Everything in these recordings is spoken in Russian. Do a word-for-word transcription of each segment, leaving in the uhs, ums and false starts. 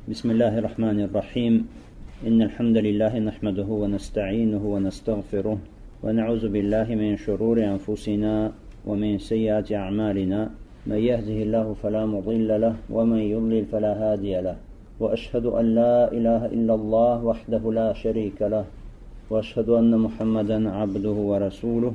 بسم الله الرحمن الرحيم إن الحمد لله نحمده ونستعينه ونستغفره ونعوذ بالله من شرور أنفسنا ومن سيئات أعمالنا من يهده الله فلا مضل له ومن يضلل فلا هادي له وأشهد أن لا إله إلا الله وحده لا شريك له وأشهد أن محمدا عبده ورسوله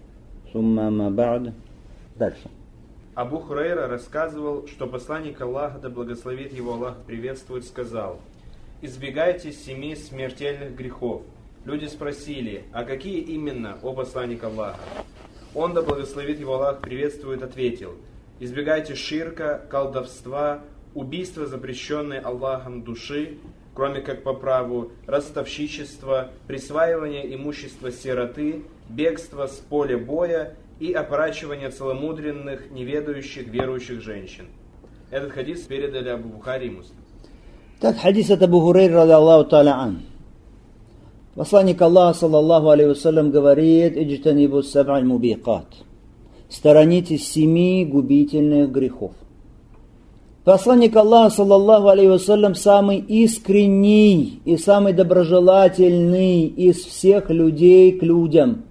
ثم ما بعد. Дальше. Абу Хурайра рассказывал, что посланник Аллаха, да благословит его Аллах, приветствует, сказал: «Избегайте семи смертельных грехов». Люди спросили: «А какие именно, о посланник Аллаха?» Он, да благословит его Аллах, приветствует, ответил: «Избегайте ширка, колдовства, убийства, запрещенной Аллахом души, кроме как по праву, ростовщичества, присваивание имущества сироты, бегство с поля боя и опорачивание целомудренных, неведающих, верующих женщин». Этот хадис передали Абу Бухари и Муслим. Так, хадис от Абу Хурайры, ради Аллаху та'аля ан. Посланник Аллаха, саллаллаху алейхи вассалям, говорит: «Иджтанибу саб'аль мубикат». Сторонитесь семи губительных грехов. Посланник Аллаха, саллаллаху алейхи вассалям, самый искренний и самый доброжелательный из всех людей к людям.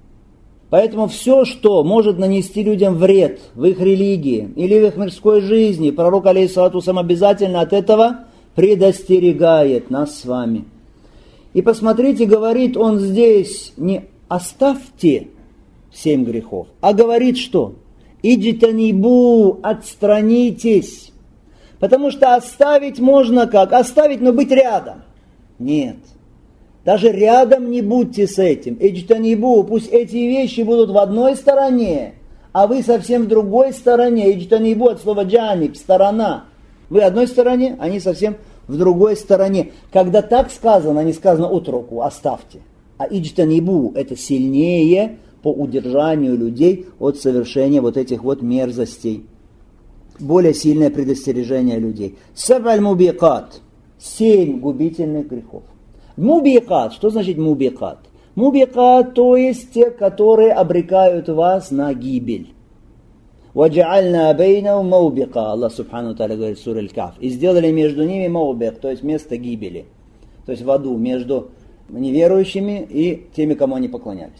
Поэтому все, что может нанести людям вред в их религии или в их мирской жизни, пророк алейхиссалату вассалям обязательно от этого предостерегает нас с вами. И посмотрите, говорит он здесь не «оставьте семь грехов», а говорит что? «Иджтанибу», отстранитесь. Потому что оставить можно как? Оставить, но быть рядом. Нет. Даже рядом не будьте с этим. Иджтанибу, пусть эти вещи будут в одной стороне, а вы совсем в другой стороне. Иджтанибу от слова джаниб, сторона. Вы в одной стороне, они совсем в другой стороне. Когда так сказано, не сказано утруку, оставьте. А иджтанибу это сильнее по удержанию людей от совершения вот этих вот мерзостей. Более сильное предостережение людей. Саб'аль мубикат. Семь губительных грехов. Мубикат. Что значит мубикат? Мубикат, то есть те, которые обрекают вас на гибель. وَجَعَلْنَا بَيْنَهُمْ مَوْبِقًا. Аллах субхану тааля говорит в суре Аль-Каф. И сделали между ними маубик, то есть место гибели. То есть в аду, между неверующими и теми, кому они поклонялись.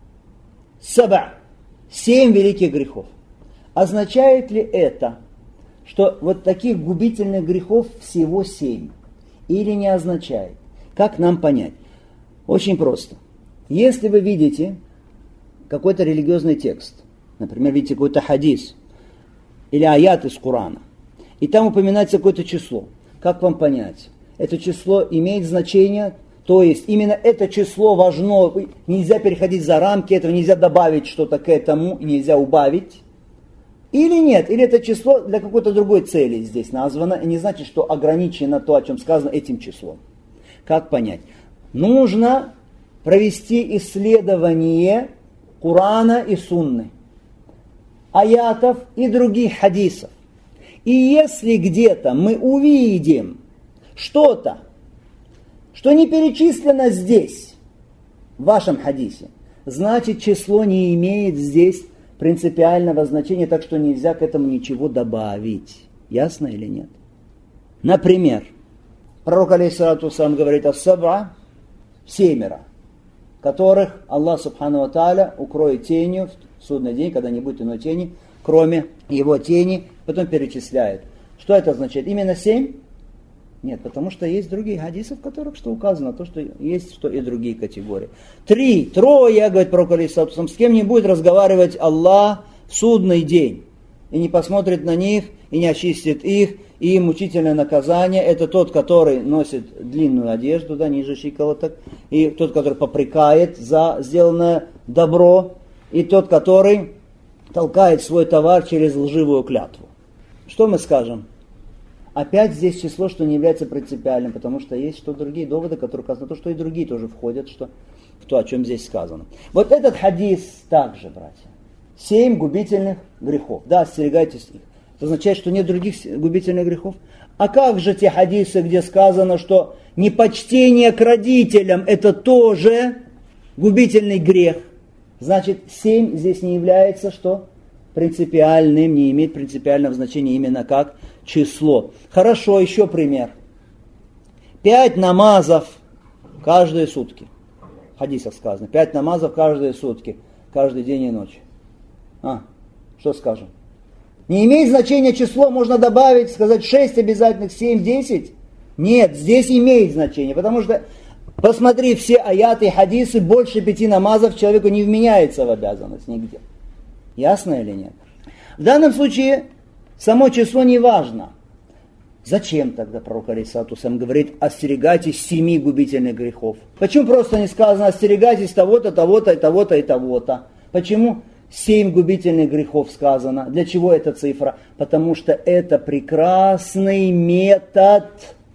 Саба. Семь великих грехов. Означает ли это, что вот таких губительных грехов всего семь? Или не означает? Как нам понять? Очень просто. Если вы видите какой-то религиозный текст, например, видите какой-то хадис или аят из Корана, и там упоминается какое-то число, как вам понять? Это число имеет значение, то есть именно это число важно, нельзя переходить за рамки этого, нельзя добавить что-то к этому, нельзя убавить. Или нет, или это число для какой-то другой цели здесь названо, и не значит, что ограничено то, о чем сказано этим числом. Как понять? Нужно провести исследование Корана и Сунны, аятов и других хадисов. И если где-то мы увидим что-то, что не перечислено здесь, в вашем хадисе, значит число не имеет здесь принципиального значения, так что нельзя к этому ничего добавить. Ясно или нет? Например, пророк алейхиссалату вассалям говорит: «Ас-саб'а» семеро, которых Аллах субхану ва тааля укроет тенью в судный день, когда не будет иной тени, кроме его тени, потом перечисляет. Что это означает? Именно семь? Нет, потому что есть другие хадисы, в которых что указано, то, что есть, что и другие категории. Три, трое, говорит пророк алейхиссалату вассалям, с кем не будет разговаривать Аллах в судный день, и не посмотрит на них, и не очистит их, и мучительное наказание. Это тот, который носит длинную одежду, да, ниже щиколоток, и тот, который попрекает за сделанное добро, и тот, который толкает свой товар через лживую клятву. Что мы скажем? Опять здесь число, что не является принципиальным, потому что есть что другие доводы, которые указаны на то, что и другие тоже входят что, в то, о чем здесь сказано. Вот этот хадис также, братья. Семь губительных грехов. Да, остерегайтесь их. Это означает, что нет других губительных грехов. А как же те хадисы, где сказано, что непочтение к родителям это тоже губительный грех? Значит, семь здесь не является что? Принципиальным, не имеет принципиального значения именно как число. Хорошо, еще пример. Пять намазов каждые сутки. В хадисах сказано. Пять намазов каждые сутки. Каждый день и ночь. А, что скажем? Не имеет значения число, можно добавить, сказать шесть обязательных, семь, десять. Нет, здесь имеет значение, потому что, посмотри, все аяты и хадисы, больше пяти намазов человеку не вменяется в обязанность нигде. Ясно или нет? В данном случае само число не важно. Зачем тогда пророк алейхиссалату вассалям говорит: остерегайтесь семи губительных грехов? Почему просто не сказано: остерегайтесь того-то, того-то, и того-то, и того-то? Почему семь губительных грехов сказано? Для чего эта цифра? Потому что это прекрасный метод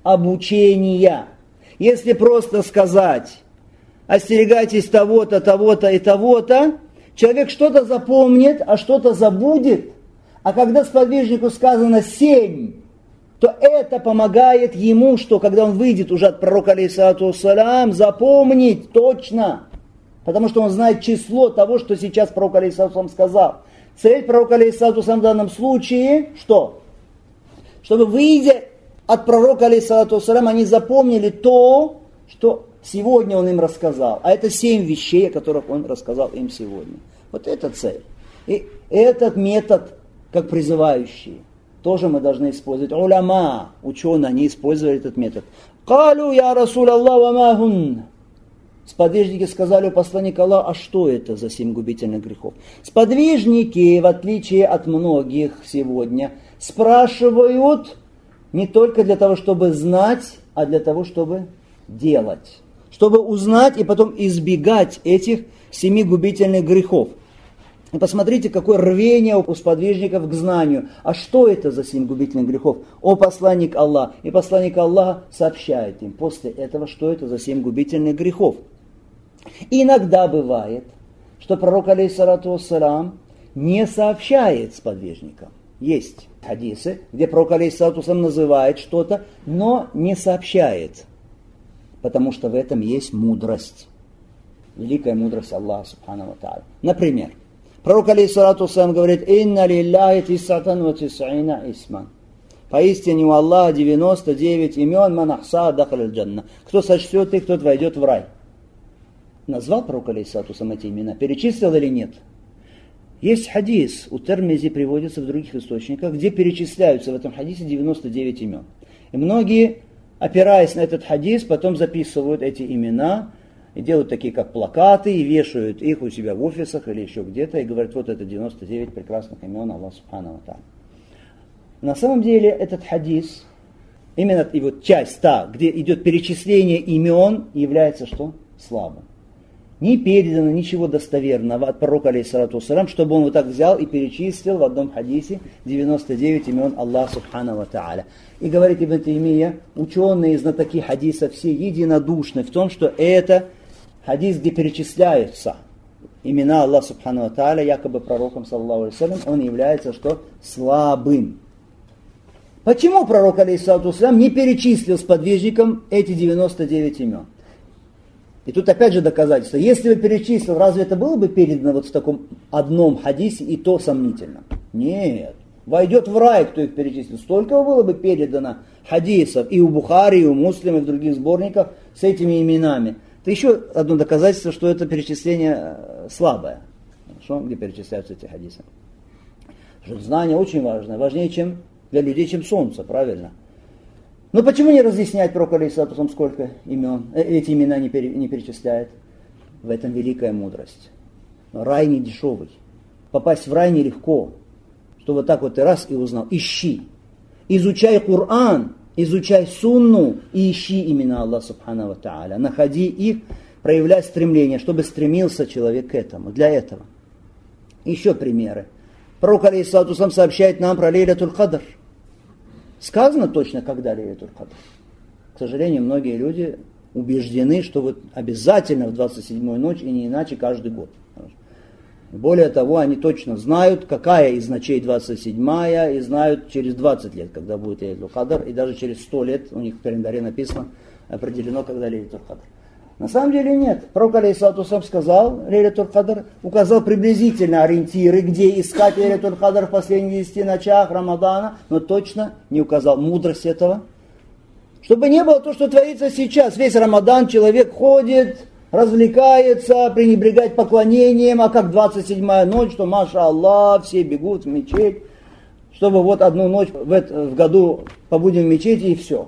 обучения. Если просто сказать: остерегайтесь того-то, того-то и того-то, человек что-то запомнит, а что-то забудет. А когда сподвижнику сказано семь, то это помогает ему, что когда он выйдет уже от пророка алейхиссалату вассалям, запомнить точно. Потому что он знает число того, что сейчас пророк алейхиссалату вассалям сказал. Цель пророка алейхиссалату вассалям в данном случае что? Чтобы, выйдя от пророка алейхиссалату вассалям, они запомнили то, что сегодня он им рассказал. А это семь вещей, о которых он рассказал им сегодня. Вот это цель. И этот метод, как призывающий, тоже мы должны использовать. Уляма, ученые, они использовали этот метод. «Калю я Расуль Аллах ва ма хун». Сподвижники сказали у посланника Аллаха: а что это за семь губительных грехов? Сподвижники, в отличие от многих сегодня, спрашивают не только для того, чтобы знать, а для того, чтобы делать. Чтобы узнать и потом избегать этих семи губительных грехов. И посмотрите, какое рвение у сподвижников к знанию. А что это за семь губительных грехов? О посланник Аллах. И посланник Аллаха сообщает им после этого, что это за семь губительных грехов. И иногда бывает, что пророк алейхиссалату вассалям не сообщает сподвижникам. Есть хадисы, где пророк алейхиссалату вассалям называет что-то, но не сообщает. Потому что в этом есть мудрость. Великая мудрость Аллаха субхану ва тааля. Например, пророк алейхиссалату вассалям говорит: «Инна лилляхи тисатан ва тис'ина исман». Поистине у Аллаха девяносто девять имен, ман ахса дахаль аль-джанна. Кто сочтет их, тот войдет в рай. Назвал пророк алейхиссалату вассалям эти имена? Перечислил или нет? Есть хадис, у Термизи приводится в других источниках, где перечисляются в этом хадисе девяносто девять имен. И многие, опираясь на этот хадис, потом записывают эти имена, и делают такие, как плакаты, и вешают их у себя в офисах или еще где-то, и говорят: вот это девяносто девять прекрасных имен Аллаха субхану ва тааля. На самом деле этот хадис, именно и вот часть та, где идет перечисление имен, является что? Слабым. Не передано ничего достоверного от пророка алейхиссалату вассалям, чтобы он вот так взял и перечислил в одном хадисе девяносто девять имен Аллаха субхану ва тааля. И говорит Ибн Таймия, ученые, знатоки хадиса, все единодушны в том, что это хадис, где перечисляются имена Аллаха субхану ва тааля, якобы пророком саллаллаху алейхи вассалям, он является что? Слабым. Почему пророк алейхиссалату вассалям не перечислил сподвижникам эти девяносто девять имен? И тут опять же доказательство. Если бы перечислил, разве это было бы передано вот в таком одном хадисе, и то сомнительно? Нет. Войдет в рай, кто их перечислил. Столько было бы передано хадисов и у Бухари, и у Муслима, и в других сборниках с этими именами. Это еще одно доказательство, что это перечисление слабое. Хорошо? Где перечисляются эти хадисы. Потому что знание очень важное. Важнее, чем для людей, чем солнце, правильно? Но почему не разъяснять пророк алейхиссалату вассалям, сколько имен, эти имена не, пере, не перечисляет? В этом великая мудрость. Но рай не дешевый. Попасть в рай нелегко. Что вот так вот ты раз и узнал. Ищи. Изучай Коран, изучай сунну и ищи имена Аллаха субхану ва тааля. Находи их, проявляй стремление, чтобы стремился человек к этому, для этого. Еще примеры. Пророк алейхиссалату вассалям сообщает нам про Лейлятуль Кадр. Сказано точно, когда Лейлятуль Кадр. К сожалению, многие люди убеждены, что вот обязательно в двадцать седьмую ночь и не иначе каждый год. Более того, они точно знают, какая из ночей двадцать седьмая, и знают через двадцать лет, когда будет Лейлятуль Кадр, и даже через сто лет у них в календаре написано, определено, когда Лейлятуль Кадр. На самом деле нет. Пророк алейхиссалату вассалям сказал, Лейлятуль Кадр, указал приблизительно ориентиры, где искать Лейлятуль Кадр в последних десяти ночах Рамадана, но точно не указал мудрость этого, Чтобы не было то, что творится сейчас. Весь Рамадан человек ходит, развлекается, пренебрегает поклонением, а как двадцать седьмая ночь, что, маша Аллах, все бегут в мечеть, чтобы вот одну ночь в, это, в году побудем в мечети и все.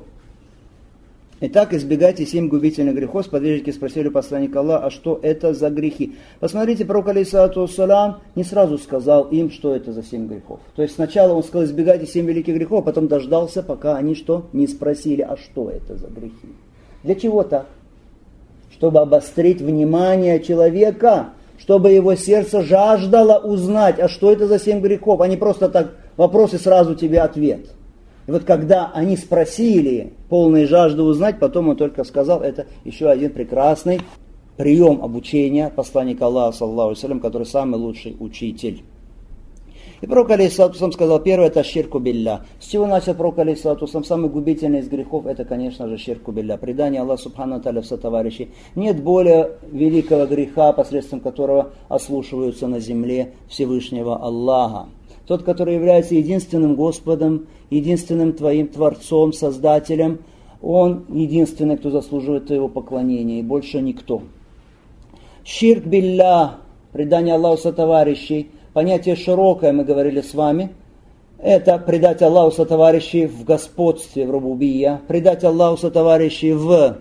Итак, избегайте семь губительных грехов. Сподвижники спросили посланника Аллаха, а что это за грехи? Посмотрите, пророк алейхиссалату вассалям не сразу сказал им, что это за семь грехов. То есть сначала он сказал, избегайте семь великих грехов, а потом дождался, пока они что? Не спросили, а что это за грехи? Для чего так? Чтобы обострить внимание человека, чтобы его сердце жаждало узнать, а что это за семь грехов, а не просто так вопрос и сразу тебе ответ. И вот когда они спросили, полной жажды узнать, потом он только сказал, это еще один прекрасный прием обучения посланника Аллаха, саллаллаху алейхи ва саллям, который самый лучший учитель. И пророк алейхиссалату вассалям сказал, первое это ширку билля. С чего начал пророк алейхиссалату вассалям? Самый губительный из грехов это, конечно же, ширку билля. Предание Аллаха субхану ва тааля в сотоварищи. Нет более великого греха, посредством которого ослушиваются на земле Всевышнего Аллаха. Тот, который является единственным Господом, единственным твоим Творцом, Создателем, он единственный, кто заслуживает твоего поклонения, и больше никто. Ширк билля, предание Аллаху сотоварищей, понятие широкое, мы говорили с вами, это предать Аллаху сотоварищей в господстве, в рубубия, предать Аллаху сотоварищей в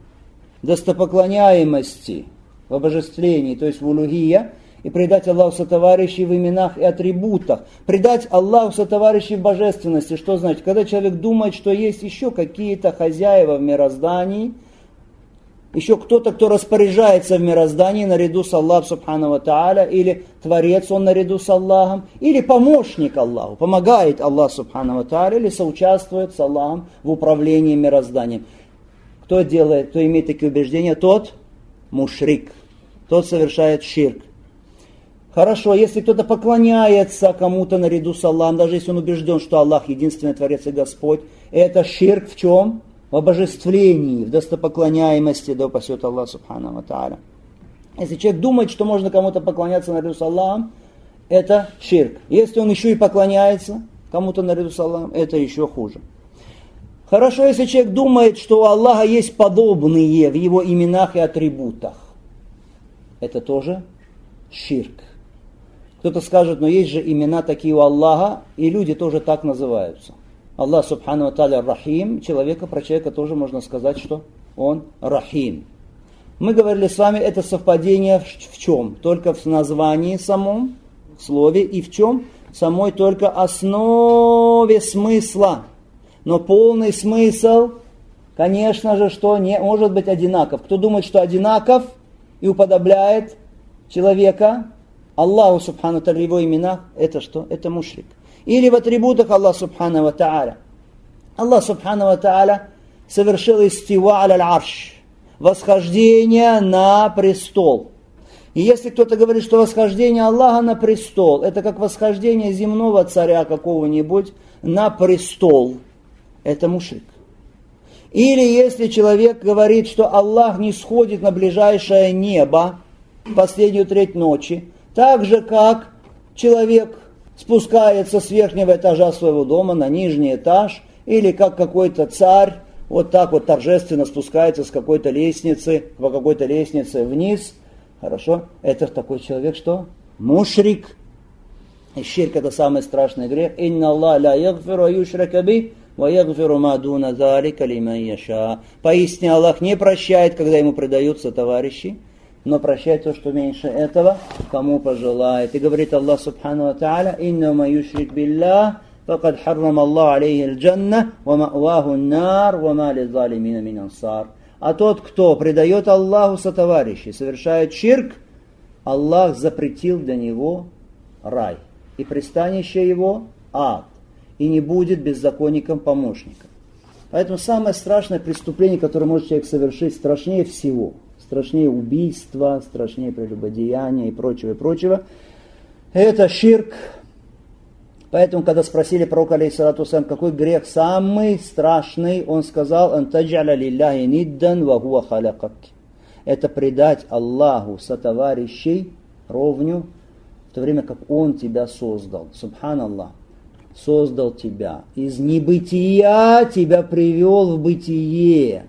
достопоклоняемости, в обожествлении, то есть в улухия, и предать Аллаху сотоварищей в именах и атрибутах. Предать Аллаху сотоварищей в божественности. Что значит? Когда человек думает, что есть еще какие-то хозяева в мироздании, еще кто-то, кто распоряжается в мироздании наряду с Аллахом субхану ва тааля, или Творец он наряду с Аллахом, или помощник Аллаху, помогает Аллаху субхану ва тааля, или соучаствует с Аллахом в управлении мирозданием. Кто делает, кто имеет такие убеждения, тот мушрик, тот совершает ширк. Хорошо, если кто-то поклоняется кому-то наряду с Аллахом, даже если он убежден, что Аллах единственный Творец и Господь, это ширк в чем? В обожествлении, в достопоклоняемости, да упасет Аллах субхану ва тааля. Если человек думает, что можно кому-то поклоняться наряду с Аллахом, это ширк. Если он еще и поклоняется кому-то наряду с Аллахом, это еще хуже. Хорошо, если человек думает, что у Аллаха есть подобные в его именах и атрибутах, это тоже ширк. Кто-то скажет, но есть же имена такие у Аллаха, и люди тоже так называются. Аллах субхану ва тааля рахим, человека, про человека тоже можно сказать, что он рахим. Мы говорили с вами, это совпадение в чем? Только в названии самом, в слове, и в чем? В самой только основе смысла. Но полный смысл, конечно же, что не может быть одинаков. Кто думает, что одинаков и уподобляет человека Аллаху субхану ва тааля, его именах, это что? Это мушрик. Или в атрибутах Аллаха субхану ва тааля. Аллах субхану ва тааля совершил истива аль арш, восхождение на престол. И если кто-то говорит, что восхождение Аллаха на престол, это как восхождение земного царя какого-нибудь на престол, это мушрик. Или если человек говорит, что Аллах не сходит на ближайшее небо в последнюю треть ночи, так же, как человек спускается с верхнего этажа своего дома на нижний этаж, или как какой-то царь вот так вот торжественно спускается с какой-то лестницы, по какой-то лестнице вниз. Хорошо? Это такой человек, что? Мушрик. И ширк это самый страшный грех. Инна Аллах ла ягфиру юшрака би, ва ягфиру ма дуна залика лиман яша. Поистине Аллах не прощает, когда ему предаются товарищи, но прощает то, что меньше этого, кому пожелает. И говорит Аллах субхану ва тааля, инна ма юшрик биллах, факад харрам Аллах алейхи аль-джанна, ва ма'ваху ан-нар, ва ма лиззалимина мин ансар. А тот, кто предает Аллаху сотоварищей, совершает ширк, Аллах запретил для него рай. И пристанище его ад. И не будет беззаконником помощником. Поэтому самое страшное преступление, которое может человек совершить, страшнее всего, страшнее убийства, страшнее прелюбодеяния и прочего, и прочего, это ширк. Поэтому, когда спросили пророка, алейхиссалату вассалям, какой грех самый страшный, он сказал, «Антаджаля лилляхи ниддан ва хуа халякак». Это предать Аллаху сотоварищей ровню, в то время как Он тебя создал. Субханаллах. создал тебя. Из небытия тебя привел в бытие.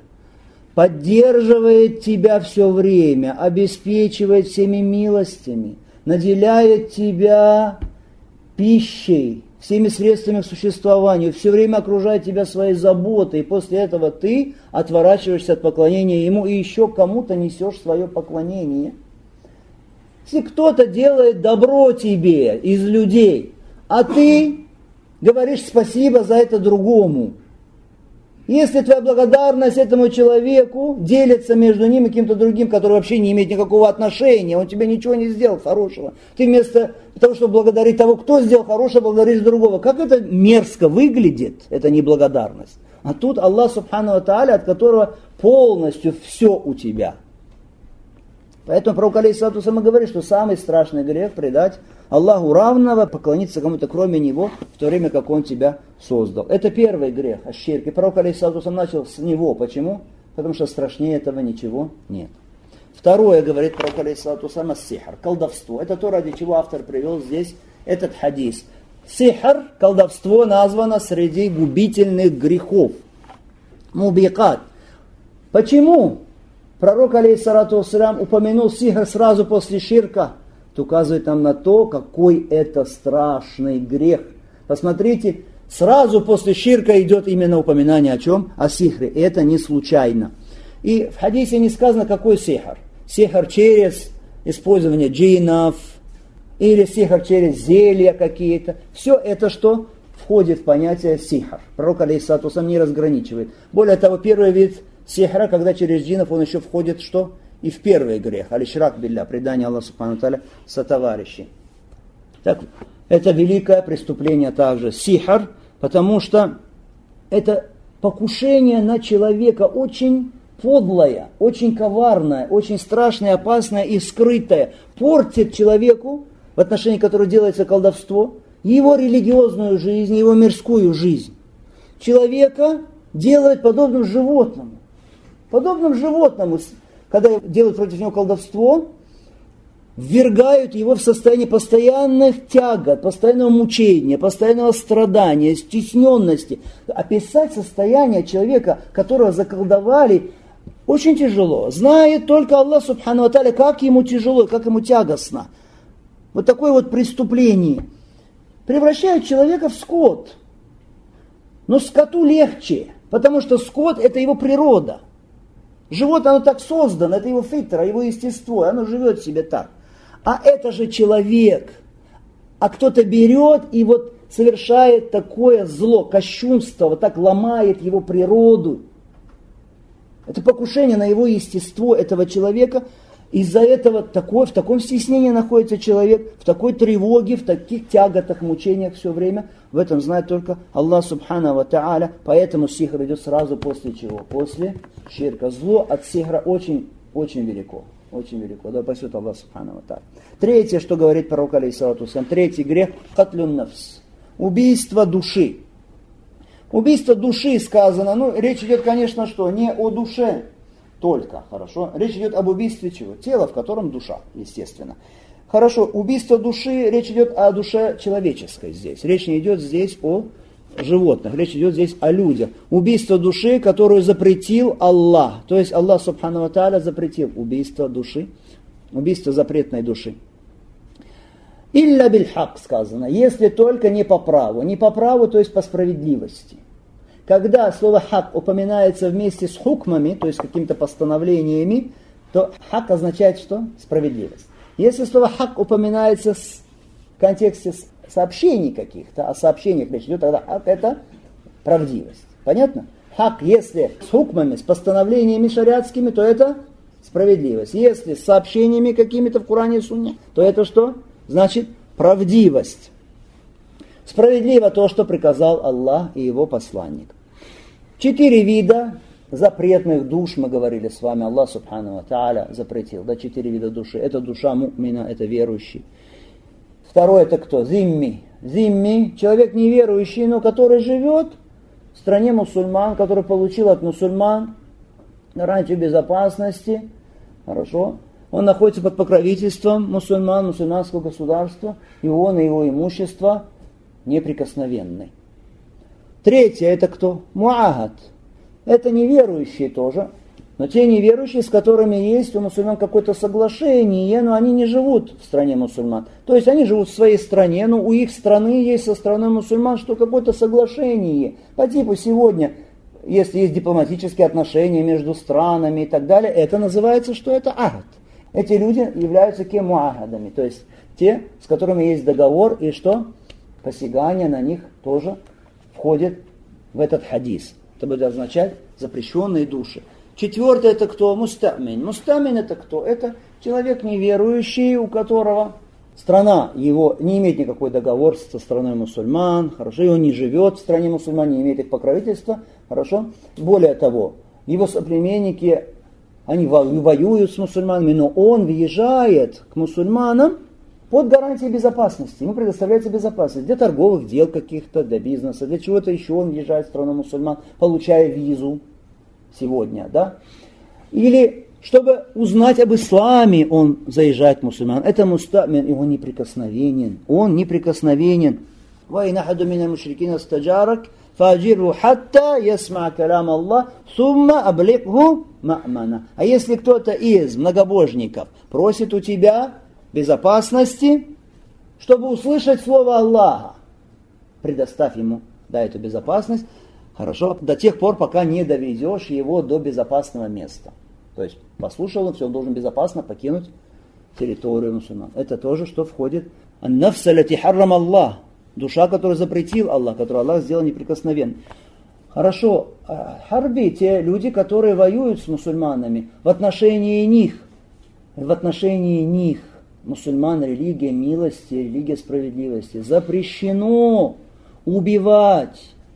Поддерживает тебя все время, обеспечивает всеми милостями, наделяет тебя пищей, всеми средствами к существованию, все время окружает тебя своей заботой, и после этого ты отворачиваешься от поклонения Ему и еще кому-то несешь свое поклонение. Если кто-то делает добро тебе из людей, а ты говоришь спасибо за это другому, если твоя благодарность этому человеку делится между ним и кем-то другим, который вообще не имеет никакого отношения, он тебе ничего не сделал хорошего, ты вместо того, чтобы благодарить того, кто сделал хорошее, благодаришь другого. Как это мерзко выглядит, это неблагодарность. А тут Аллах Субхану ва Тааля, от которого полностью все у тебя. Поэтому пророк алейхиссалату вассалам говорит, что самый страшный грех — предать Аллаху равного, поклониться кому-то кроме Него, в то время как Он тебя создал. Это первый грех, аш-ширк. И пророк алейхиссалату вассалам начал с него. Почему? Потому что страшнее этого ничего нет. Второе, говорит пророк алейхиссалату вассалам, ас-сихр, колдовство. Это то, ради чего автор привел здесь этот хадис. Сихр, колдовство, названо среди губительных грехов. Мубикат. Почему пророк алейхиссалату вассалам упомянул сихр сразу после ширка? Это указывает нам на то, какой это страшный грех. Посмотрите, сразу после ширка идет именно упоминание о чем? О сихре. И это не случайно. И в хадисе не сказано, какой сихр. Сихр через использование джиннов, или сихр через зелья какие-то. Все это что входит в понятие сихр. Пророк алейхиссалату вассалам не разграничивает. Более того, первый вид сихра, когда через джиннов, он еще входит что? И в первый грех, аль-шрак билля, предание Аллаху субхану ва тааля сотоварищей. Так, это великое преступление также, сихр, потому что это покушение на человека очень подлое, очень коварное, очень страшное, опасное и скрытое. Портит человеку, в отношении которого делается колдовство, его религиозную жизнь, его мирскую жизнь. Человека делает подобным животному. Подобным животному, когда делают против него колдовство, ввергают его в состояние постоянных тягот, постоянного мучения, постоянного страдания, стесненности. Описать состояние человека, которого заколдовали, очень тяжело. Знает только Аллах Субхану ва Тааля, как ему тяжело, как ему тягостно. Вот такое вот преступление превращает человека в скот. Но скоту легче, потому что скот — это его природа. Животное, оно так создано, это его фитра, его естество, оно живет себе так. А это же человек. А кто-то берет и вот совершает такое зло, кощунство, вот так ломает его природу. Это покушение на его естество этого человека. Из-за этого такой, в таком стеснении находится человек, в такой тревоге, в таких тяготах, мучениях все время. В этом знает только Аллах Субхану ва Тааля. Поэтому сихр идет сразу после чего? После ширка. Зло от сихра очень, очень велико. Очень велико. Да пасет Аллах Субхану ва Тааля. Третье, что говорит пророк алейхиссалату вассалам. Третий грех — катлюн нафс. Убийство души. Убийство души сказано. Ну, речь идет, конечно, что не о душе только, хорошо. Речь идет об убийстве чего? Тела, в котором душа, естественно. Хорошо, убийство души, речь идет о душе человеческой здесь. Речь не идет здесь о животных, речь идет здесь о людях. Убийство души, которую запретил Аллах. То есть Аллах Субхану ва Тааля запретил убийство души, убийство запретной души. Илля биль-хак сказано, если только не по праву. Не по праву, то есть по справедливости. Когда слово хак упоминается вместе с хукмами, то есть какими-то постановлениями, то хак означает что? Справедливость. Если слово хак упоминается в контексте сообщений каких-то, о сообщениях речь идет, тогда хак — это правдивость. Понятно? Хак, если с хукмами, с постановлениями шариатскими, то это справедливость. Если с сообщениями какими-то в Коране и Сунне, то это что? Значит, правдивость. Справедливо то, что приказал Аллах и Его посланник. Четыре вида запретных душ, мы говорили с вами, Аллах Субхану ва Тааля запретил. Да, четыре вида души. Это душа му'мина, это верующий. Второе — это кто? Зимми. Зимми, человек неверующий, но который живет в стране мусульман, который получил от мусульман гарантию безопасности. Хорошо. Он находится под покровительством мусульман, мусульманского государства, и он, и его имущество неприкосновенный. Третье, это кто? Муахад. Это неверующие тоже, но те неверующие, с которыми есть у мусульман какое-то соглашение, но они не живут в стране мусульман. То есть они живут в своей стране, но у их страны есть со стороны мусульман что какое-то соглашение. По типу сегодня, если есть дипломатические отношения между странами и так далее, это называется, что это ахд. Эти люди являются кем? Муахадами, то есть те, с которыми есть договор, и что? Посягание на них тоже входит в этот хадис. Это будет означать запрещенные души. Четвертое, это кто? Мустамин. Мустамин это кто? Это человек неверующий, у которого страна его не имеет никакой договор со страной мусульман, хорошо, и он не живет в стране мусульман, не имеет их покровительства, хорошо. Более того, его соплеменники, они воюют с мусульманами, но он въезжает к мусульманам под гарантией безопасности. Ему предоставляется безопасность для торговых дел каких-то, для бизнеса, для чего-то еще он въезжает в страну мусульман, получая визу сегодня, да? Или чтобы узнать об исламе, он заезжает к мусульманам. Это мустамин, и он неприкосновенен. Он неприкосновенен. وَإِنْ أَحَدٌ مِّنَ الْمُشْرِكِينَ اسْتَجَارَكَ فَأَجِرْهُ حَتَّى يَسْمَعَ كَلَامَ اللَّهِ ثُمَّ أَبْلِغْهُ مَأْمَنًا. А если кто-то из многобожников просит у тебя безопасности, чтобы услышать слово Аллаха, предоставь ему, дай эту безопасность, хорошо, до тех пор, пока не доведешь его до безопасного места. То есть послушал он, все, он должен безопасно покинуть территорию мусульман. Это тоже, что входит ан-нафс аллати харрам Аллах, душа, которую запретил Аллах, которую Аллах сделал неприкосновенной. Хорошо, харби, те люди, которые воюют с мусульманами, в отношении них, в отношении них, мусульман, религия милости, религия справедливости, запрещено убивать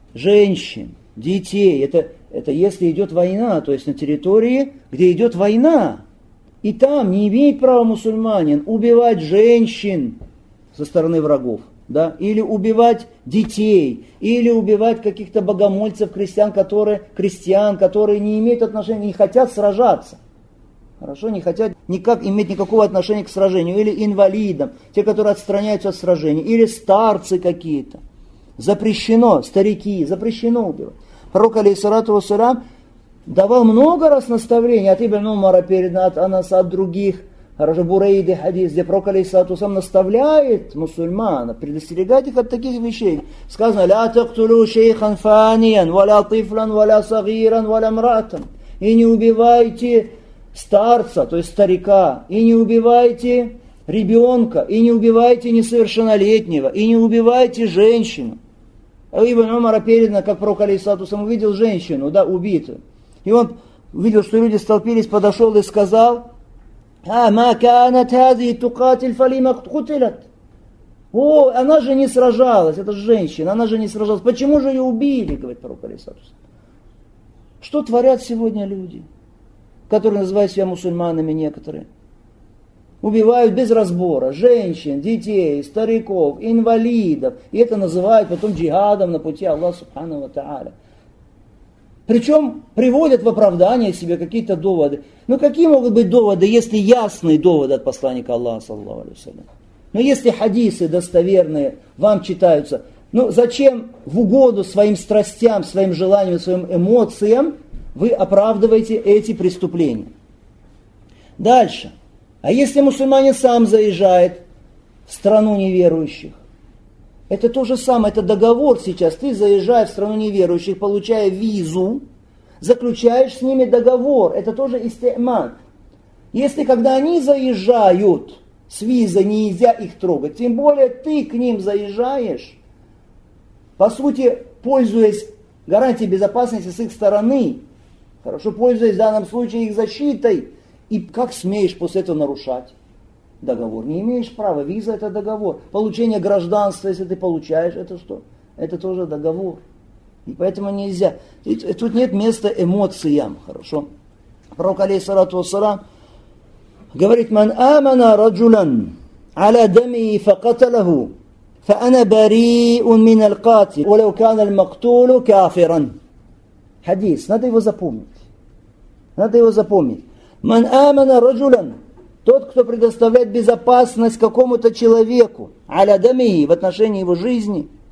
женщин, детей. Это, это если идет война, то есть на территории, где идет война. И там не имеет права мусульманин убивать женщин со стороны врагов. Да? Или убивать детей, или убивать каких-то богомольцев, крестьян, которые, крестьян, которые не имеют отношения, не хотят сражаться. Хорошо, не хотят никак иметь никакого отношения к сражению. Или инвалидам, те, которые отстраняются от сражений. Или старцы какие-то. Запрещено, старики, запрещено убивать. Пророк, алейхиссалату вассалям, давал много раз наставлений от Ибн Умара, передано от Анаса, от других. Хорошо, Бурейды хадис, где пророк, алейхиссалату вассалям, наставляет мусульман, предостерегает их от таких вещей. Сказано: «Ля тактулу шейхан фаниян, валя тифлан, валя сагиран, валя мратан». И не убивайте старца, то есть старика, и не убивайте ребенка, и не убивайте несовершеннолетнего, и не убивайте женщину. Ибн Умара передано, как пророк, алейхиссалату вассалям, увидел женщину, да, убитую. И он увидел, что люди столпились, подошел и сказал: «А, ма канат хази тукатиль фалима кутилат». О, она же не сражалась, это женщина, она же не сражалась. Почему же ее убили, говорит пророк, алейхиссалату вассалам. Что творят сегодня люди, которые называют себя мусульманами некоторые? Убивают без разбора женщин, детей, стариков, инвалидов. И это называют потом джихадом на пути Аллаха субхану ва тааля. Причем приводят в оправдание себе какие-то доводы. Ну какие могут быть доводы, если ясные доводы от посланника Аллаха, саллаллаху алейхи ва саллям? Но если хадисы достоверные вам читаются, ну зачем в угоду своим страстям, своим желаниям, своим эмоциям вы оправдываете эти преступления? Дальше. А если мусульманин сам заезжает в страну неверующих? Это то же самое, это договор сейчас. Ты заезжаешь в страну неверующих, получая визу, заключаешь с ними договор. Это тоже истиман. Если когда они заезжают с визой, нельзя их трогать, тем более ты к ним заезжаешь, по сути, пользуясь гарантией безопасности с их стороны, хорошо, пользуясь в данном случае их защитой, и как смеешь после этого нарушать договор? Не имеешь права. Виза — это договор. Получение гражданства, если ты получаешь, это что? Это тоже договор. И поэтому нельзя. И тут нет места эмоциям. Хорошо. Пророк, алейхиссалату вассалам, говорит: «Ман амана раджулян аля дами факаталаху, фаана бариун мин аль-катиль, валяу кан аль-мактулу кафиран». Хадис. Надо его запомнить. Надо его запомнить. «Ман амана раджулян», тот, кто предоставляет безопасность какому-то человеку, аля дамии, в отношении его жизни,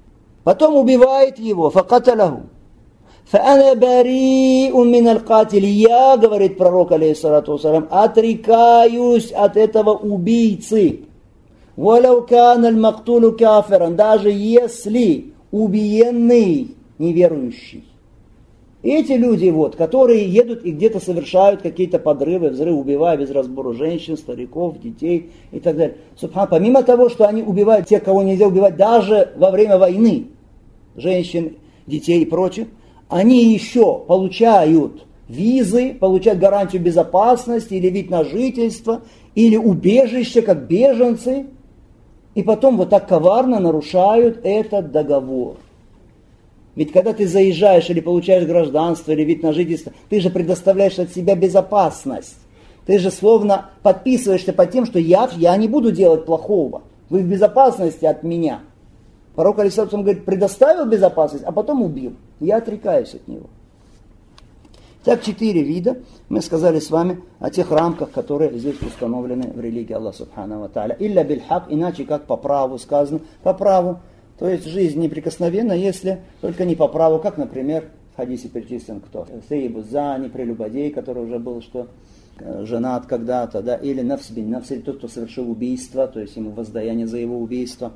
потом убивает его, факаталаху. «Фа'ана бари'ун миналь катиль». Я, говорит пророк, алейхиссалату вассалям, отрекаюсь от этого убийцы. «Валяу каналь мактулу кафиран». Даже если убиенный неверующий. Эти люди, вот, которые едут и где-то совершают какие-то подрывы, взрывы, убивая без разбора женщин, стариков, детей и так далее. Субхан, помимо того, что они убивают тех, кого нельзя убивать даже во время войны, женщин, детей и прочих, они еще получают визы, получают гарантию безопасности или вид на жительство, или убежище, как беженцы, и потом вот так коварно нарушают этот договор. Ведь когда ты заезжаешь или получаешь гражданство, или вид на жительство, ты же предоставляешь от себя безопасность. Ты же словно подписываешься под тем, что я, я не буду делать плохого. Вы в безопасности от меня. Пророк алейхиссалату говорит, предоставил безопасность, а потом убил. Я отрекаюсь от него. Так, четыре вида. Мы сказали с вами о тех рамках, которые здесь установлены в религии Аллаха Субхану ва Тааля. Илля бильхак, иначе как по праву сказано. По праву. То есть жизнь неприкосновенна, если только не по праву, как, например, в хадисе перечислен кто? Сейбу зани, прелюбодей, который уже был, что женат когда-то, да, или нафс бин нафс, или тот, кто совершил убийство, то есть ему воздаяние за его убийство.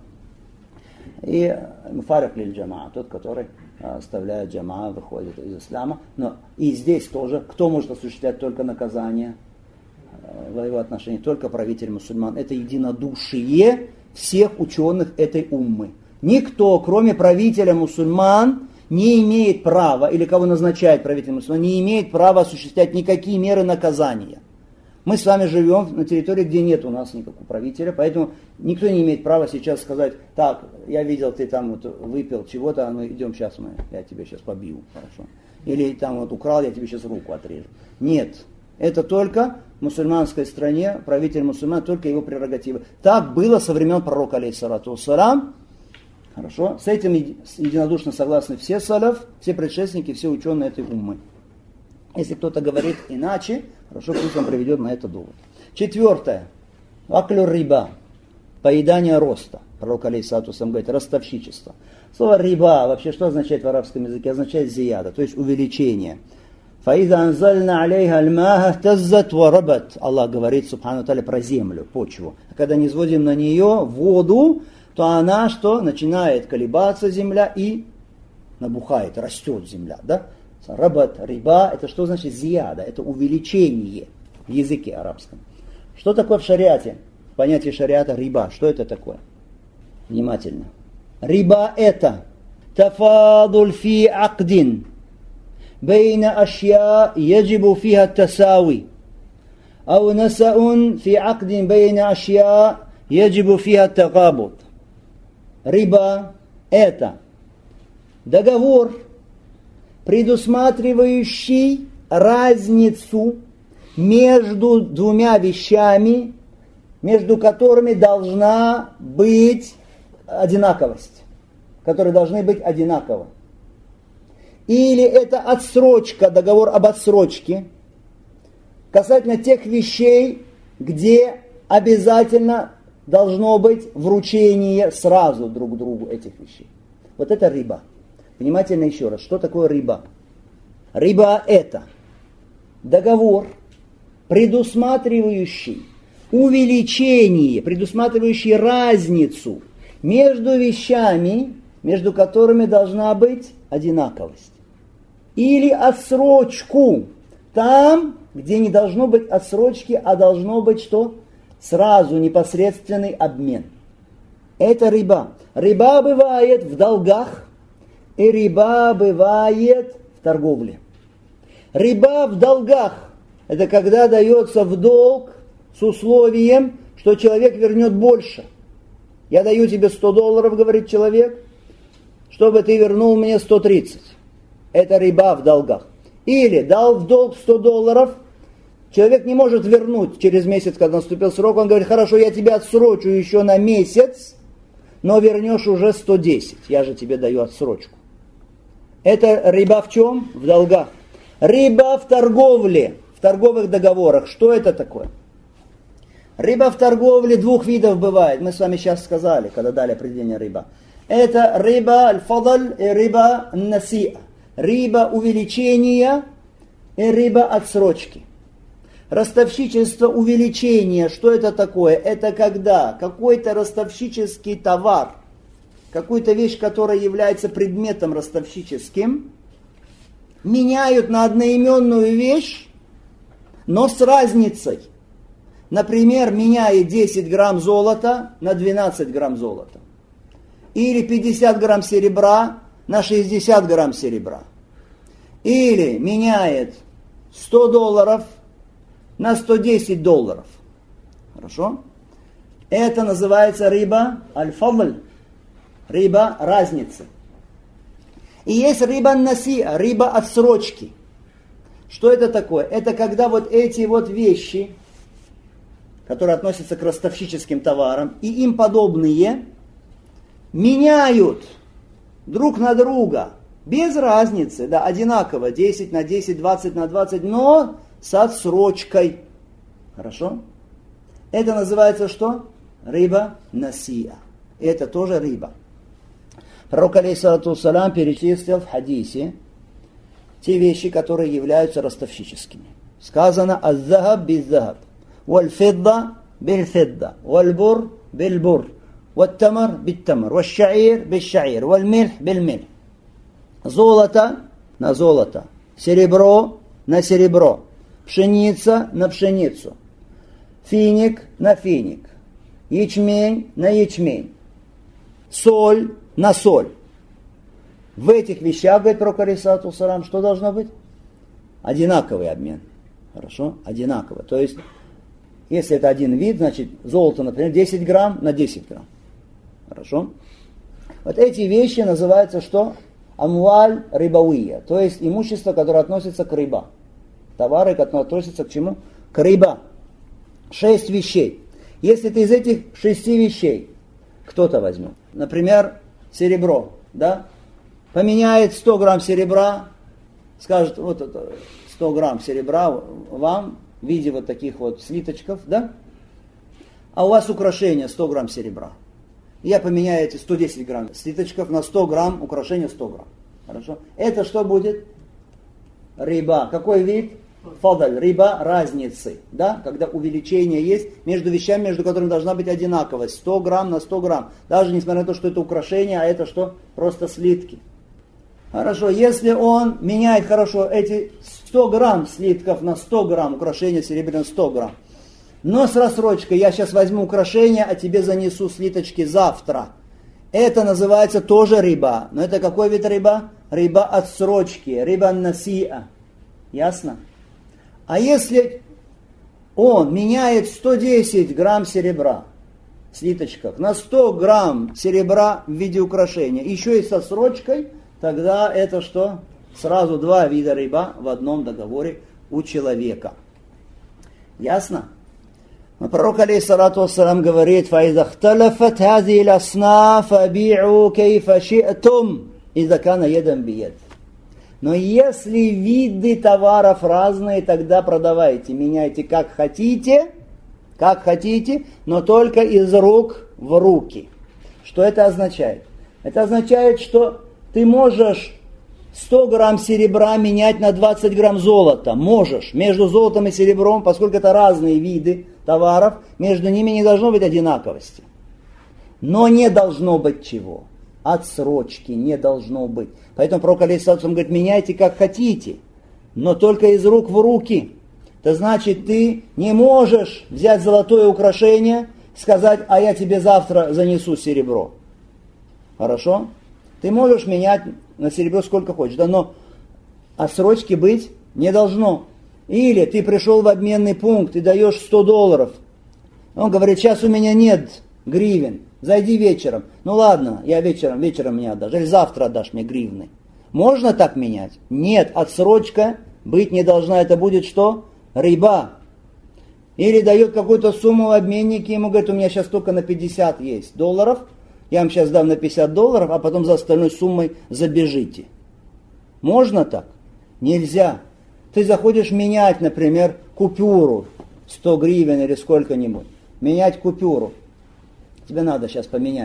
И муфарик лиль джамаа, тот, который оставляет джамаа, выходит из ислама. Но и здесь тоже, кто может осуществлять только наказание в его отношении? Только правитель мусульман. Это единодушие всех ученых этой уммы. Никто, кроме правителя мусульман, не имеет права, или кого назначает правитель мусульман, не имеет права осуществлять никакие меры наказания. Мы с вами живем на территории, где нет у нас никакого правителя, поэтому никто не имеет права сейчас сказать, так, я видел, ты там вот выпил чего-то, а мы идем сейчас, мы, я тебя сейчас побью, хорошо. Или там вот украл, я тебе сейчас руку отрежу. Нет, это только в мусульманской стране, правитель мусульман, только его прерогативы. Так было со времен пророка, алейхиссалату вассалям. Хорошо, с этим единодушно согласны все салаф, все предшественники, все ученые этой уммы. Если кто-то говорит иначе, хорошо, пусть он приведет на это довод. Четвертое. Аклю риба. Поедание роста. Пророк алейхиссалату вассалям говорит, ростовщичество. Слово риба вообще что означает в арабском языке? Означает зияда, то есть увеличение. Фаиза анзальна алейха альмаха таззат варабат. Аллах говорит, субхану та'аля, про землю, почву. А когда не изводим на нее воду, то она что? Начинает колебаться земля и набухает, растет земля, да? Рабат, риба, это что значит зияда? Это увеличение в языке арабском. Что такое в шариате? Понятие шариата риба. Что это такое? Внимательно. Риба это тафадуль фи акдин бейна ашья яджибу фиха тасауи ау насаун фи акдин бейна ашья яджибу фиха тагабут. Риба это договор, предусматривающий разницу между двумя вещами, между которыми должна быть одинаковость, которые должны быть одинаковы. Или это отсрочка, договор об отсрочке, касательно тех вещей, где обязательно должно быть вручение сразу друг другу этих вещей. Вот это риба. Внимательно еще раз, что такое риба? Риба это договор, предусматривающий увеличение, предусматривающий разницу между вещами, между которыми должна быть одинаковость. Или отсрочку там, где не должно быть отсрочки, а должно быть что? Сразу непосредственный обмен. Это риба. Риба бывает в долгах, и риба бывает в торговле. Риба в долгах – это когда дается в долг с условием, что человек вернет больше. Я даю тебе сто долларов, говорит человек, чтобы ты вернул мне сто тридцать. Это риба в долгах. Или дал в долг сто долларов, человек не может вернуть через месяц, когда наступил срок, он говорит, хорошо, я тебя отсрочу еще на месяц, но вернешь уже сто десять, я же тебе даю отсрочку. Это риба в чем? В долгах. Риба в торговле, в торговых договорах. Что это такое? Риба в торговле двух видов бывает. Мы с вами сейчас сказали, когда дали определение риба. Это риба аль-фадл и риба насиа. Риба увеличения и риба отсрочки. Ростовщичество увеличения, что это такое? Это когда какой-то ростовщический товар, какую-то вещь, которая является предметом ростовщическим, меняют на одноименную вещь, но с разницей. Например, меняет десять грамм золота на двенадцать грамм золота. Или пятьдесят грамм серебра на шестьдесят грамм серебра. Или меняет сто долларов на сто десять долларов. Хорошо? Это называется риба аль-фадль. Риба разницы. И есть риба насиа, риба отсрочки. Что это такое? Это когда вот эти вот вещи, которые относятся к ростовщическим товарам, и им подобные, меняют друг на друга, без разницы, да, одинаково, десять на десять, двадцать на двадцать, но с отсрочкой. Хорошо? Это называется что? Риба насиа. Это тоже риба. Пророк, алейхиссалату вассалям, перечислил в хадисе те вещи, которые являются ростовщическими. Сказано: «Аз-захаб biz-захаб, валь-фидда биль-фидда, валь-бур биль-бур, валь-тамар бит-тамар, валь-шаир биль-шаир, валь-мильх биль-мильх». Золото на золото, серебро на серебро, пшеница на пшеницу, финик на финик, ячмень на ячмень, соль на соль. В этих вещах, говорит пророк, алейхиссалату вассалям, что должно быть? Одинаковый обмен. Хорошо? Одинаково. То есть, если это один вид, значит, золото, например, десять грамм на десять грамм. Хорошо? Вот эти вещи называются что? Амваль рибавия. То есть, имущество, которое относится к риба. Товары, которые относятся к чему? К риба. Шесть вещей. Если ты из этих шести вещей кто-то возьмет, например, серебро, да, поменяет сто грамм серебра, скажет: вот это сто грамм серебра вам в виде вот таких вот слиточков, да, а у вас украшение сто грамм серебра. Я поменяю эти сто десять грамм слиточков на сто грамм украшения сто грамм. Хорошо? Это что будет? Риба. Какой вид? Фадаль. Риба разницы. Да? Когда увеличение есть между вещами, между которыми должна быть одинаковость. сто грамм на сто грамм. Даже несмотря на то, что это украшение, а это что? Просто слитки. Хорошо. Если он меняет хорошо эти сто грамм слитков на сто грамм, украшения серебряные сто грамм, но с рассрочкой: я сейчас возьму украшение, а тебе занесу слиточки завтра. Это называется тоже риба. Но это какой вид риба? Риба отсрочки, риба насиа. Ясно? А если он меняет сто десять грамм серебра в слиточках на сто грамм серебра в виде украшения, еще и с отсрочкой, тогда это что? Сразу два вида риба в одном договоре у человека. Ясно? Но пророк, алейхиссалату вассалям, говорит: «Фаиза хталафат хази ласна фаби'у кейфа ши'тум, иза кана едам биед». Но если виды товаров разные, тогда продавайте, меняйте как хотите, как хотите, но только из рук в руки. Что это означает? Это означает, что ты можешь сто грамм серебра менять на двадцать грамм золота. Можешь. Между золотом и серебром, поскольку это разные виды товаров, между ними не должно быть одинаковости. Но не должно быть чего? Отсрочки не должно быть. Поэтому пророк, алейхиссалату вассалям, говорит: меняйте как хотите, но только из рук в руки. Это значит, ты не можешь взять золотое украшение, сказать: а я тебе завтра занесу серебро. Хорошо? Ты можешь менять на серебро сколько хочешь, да, но отсрочки быть не должно. Или ты пришел в обменный пункт и даешь сто долларов. Он говорит: сейчас у меня нет гривен, зайди вечером. Ну ладно, я вечером, вечером мне отдашь, или завтра отдашь мне гривны. Можно так менять? Нет, отсрочка быть не должна. Это будет что? Риба. Или дает какую-то сумму в обменнике, ему говорит: у меня сейчас только на пятьдесят есть долларов, я вам сейчас дам на пятьдесят долларов, а потом за остальной суммой забежите. Можно так? Нельзя. Ты заходишь менять, например, купюру, сто гривен или сколько-нибудь. Менять купюру. Тебе надо сейчас поменять.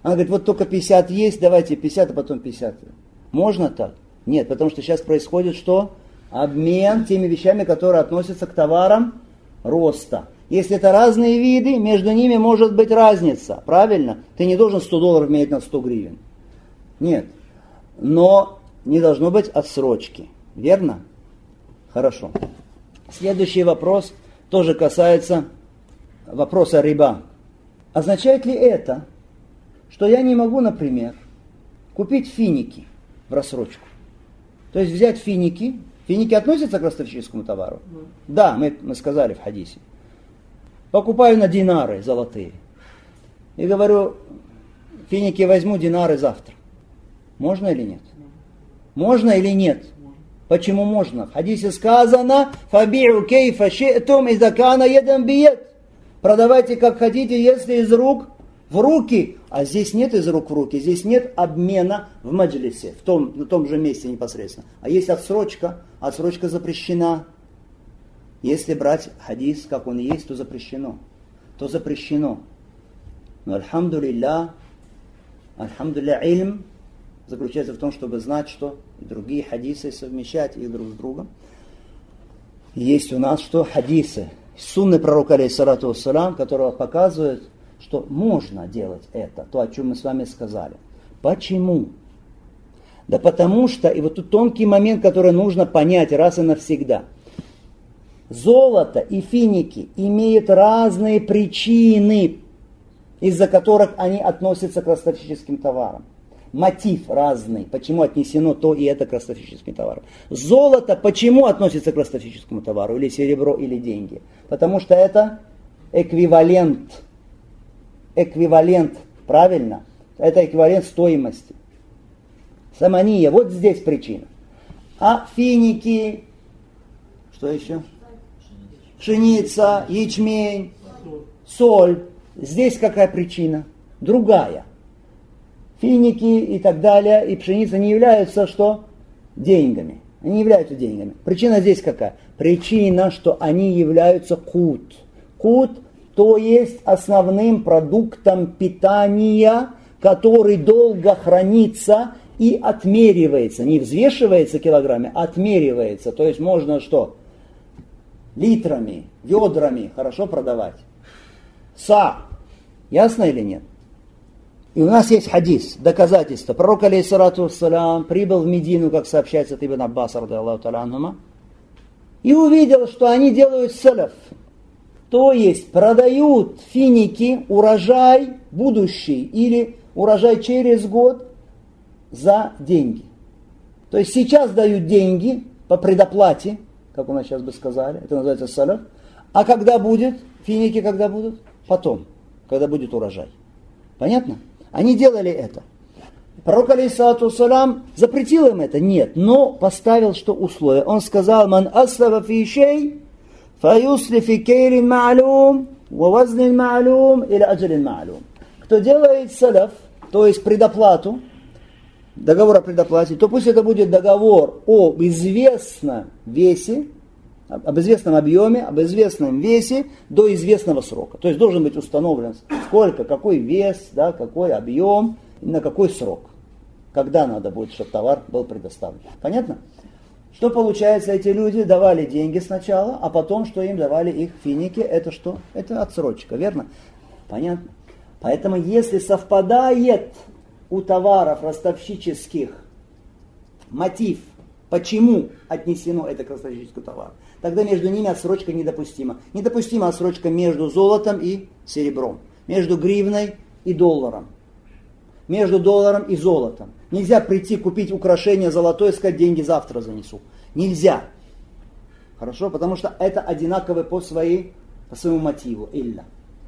Она говорит, вот только пятьдесят есть, давайте пятьдесят, а потом пятьдесят. Можно так? Нет, потому что сейчас происходит что? Обмен теми вещами, которые относятся к товарам роста. Если это разные виды, между ними может быть разница. Правильно? Ты не должен сто долларов менять на сто гривен. Нет. Но не должно быть отсрочки. Верно? Хорошо. Следующий вопрос тоже касается вопроса риба. Означает ли это, что я не могу, например, купить финики в рассрочку? То есть взять финики. Финики относятся к ростовщическому товару? Mm. Да, мы, мы сказали в хадисе. Покупаю на динары золотые. И говорю, финики возьму, динары завтра. Можно или нет? Mm. Можно или нет? Mm. Почему можно? В хадисе сказано, «Фаби'у кейфа ши'тум иза кана ядан биед». Продавайте как хотите, если из рук в руки. А здесь нет из рук в руки, здесь нет обмена в маджлисе, в том, в том же месте непосредственно. А есть отсрочка, отсрочка запрещена. Если брать хадис, как он есть, то запрещено. То запрещено. Но альхамдулилля, альхамдулилля ильм заключается в том, чтобы знать, что и другие хадисы совмещать их друг с другом. Есть у нас что? Хадисы. Сунны пророка, алейхиссалату вассалям, которые показывают, что можно делать это, то, о чем мы с вами сказали. Почему? Да потому что, и вот тут тонкий момент, который нужно понять раз и навсегда. Золото и финики имеют разные причины, из-за которых они относятся к ростовщическим товарам. Мотив разный, почему отнесено то и это к ростовщическим товарам. Золото почему относится к ростовщическому товару, или серебро, или деньги? Потому что это эквивалент. Эквивалент, правильно? Это эквивалент стоимости. Самания, вот здесь причина. А финики, что еще? Пшеница, ячмень, соль. Здесь какая причина? Другая. Финики и так далее, и пшеница не являются что? Деньгами. Они не являются деньгами. Причина здесь какая? Причина, что они являются кут. Кут, то есть основным продуктом питания, который долго хранится и отмеривается. Не взвешивается килограммами, а отмеривается. То есть можно что? Литрами, ведрами хорошо продавать. Са. Ясно или нет? И у нас есть хадис, доказательство. Пророк, алейхиссалату вассалям, прибыл в Медину, как сообщается от Ибн Аббаса, радиаллаху та'аля анхума, и увидел, что они делают салаф. То есть продают финики, урожай будущий или урожай через год за деньги. То есть сейчас дают деньги по предоплате, как у нас сейчас бы сказали, это называется салаф. А когда будет, финики когда будут? Потом, когда будет урожай. Понятно? Они делали это. Пророк, алейхиссалату вассалям, запретил им это? Нет. Но поставил, что условие. Он сказал, «Ман аслава фи шей, фаюсли фи кейлин ма'лум, ва вазнин ма'лум, или аджалин ма'лум». Кто делает салаф, то есть предоплату, договор о предоплате, то пусть это будет договор об известном весе, об известном объеме, об известном весе до известного срока. То есть должен быть установлен сколько, какой вес, да, какой объем, на какой срок. Когда надо будет, чтобы товар был предоставлен. Понятно? Что получается, эти люди давали деньги сначала, а потом, что им давали их финики, это что? Это отсрочка, верно? Понятно? Поэтому если совпадает у товаров ростовщических мотив, почему отнесено это к ростовщическому товару, тогда между ними отсрочка недопустима. Недопустима отсрочка между золотом и серебром, между гривной и долларом, между долларом и золотом. Нельзя прийти купить украшение золотое и сказать, деньги завтра занесу. Нельзя. Хорошо? Потому что это одинаково по, своей, по своему мотиву. Илля.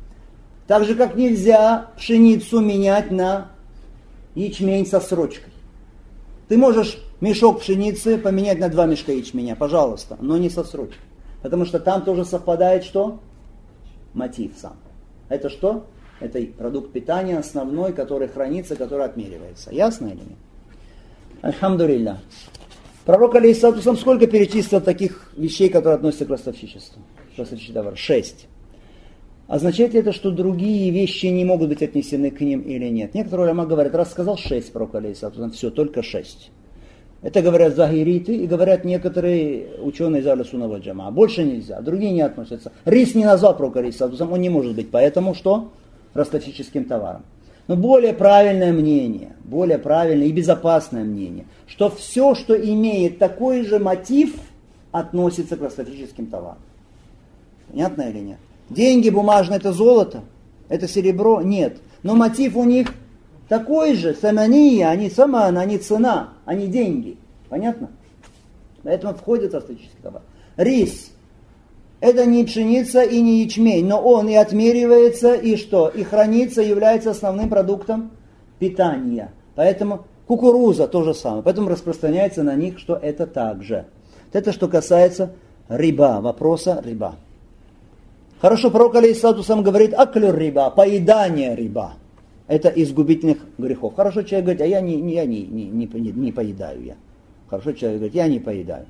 Так же, как нельзя пшеницу менять на ячмень со срочкой. Ты можешь мешок пшеницы поменять на два мешка ячменя, пожалуйста, но не со срочкой. Потому что там тоже совпадает что? Мотив сам. Это что? Это продукт питания основной, который хранится, который отмеривается. Ясно или нет? Альхамдулилля. Пророк, алейхиссалату вассалям, сколько перечислил таких вещей, которые относятся к ростовщичеству? Шесть. Означает ли это, что другие вещи не могут быть отнесены к ним или нет? Некоторые уляма говорят, раз сказал шесть пророк, алейхиссалату, все, только шесть. Это говорят захириты и говорят некоторые ученые из Ахля Сунна валь Джамаа. Больше нельзя, другие не относятся. Рис не назвал пророк, алейхиссалату, он не может быть, поэтому что? Ростовщическим товаром. Но более правильное мнение, более правильное и безопасное мнение, что все, что имеет такой же мотив, относится к ростовщическим товарам. Понятно или нет? Деньги бумажные — это золото, это серебро? Нет. Но мотив у них такой же, самания, они саман, они цена, они деньги. Понятно? Поэтому входит ростовщический товар. Рис — это не пшеница и не ячмень, но он и отмеривается, и что? И хранится, является основным продуктом питания. Поэтому кукуруза — то же самое. Поэтому распространяется на них, что это так же. Это что касается риба, вопроса риба. Хорошо, пророк алейхиссалату сам говорит, аклю риба, поедание риба. Это из губительных грехов. Хорошо, человек говорит, а я не, не, я не, не, не, не поедаю. Я. Хорошо, человек говорит, я не поедаю.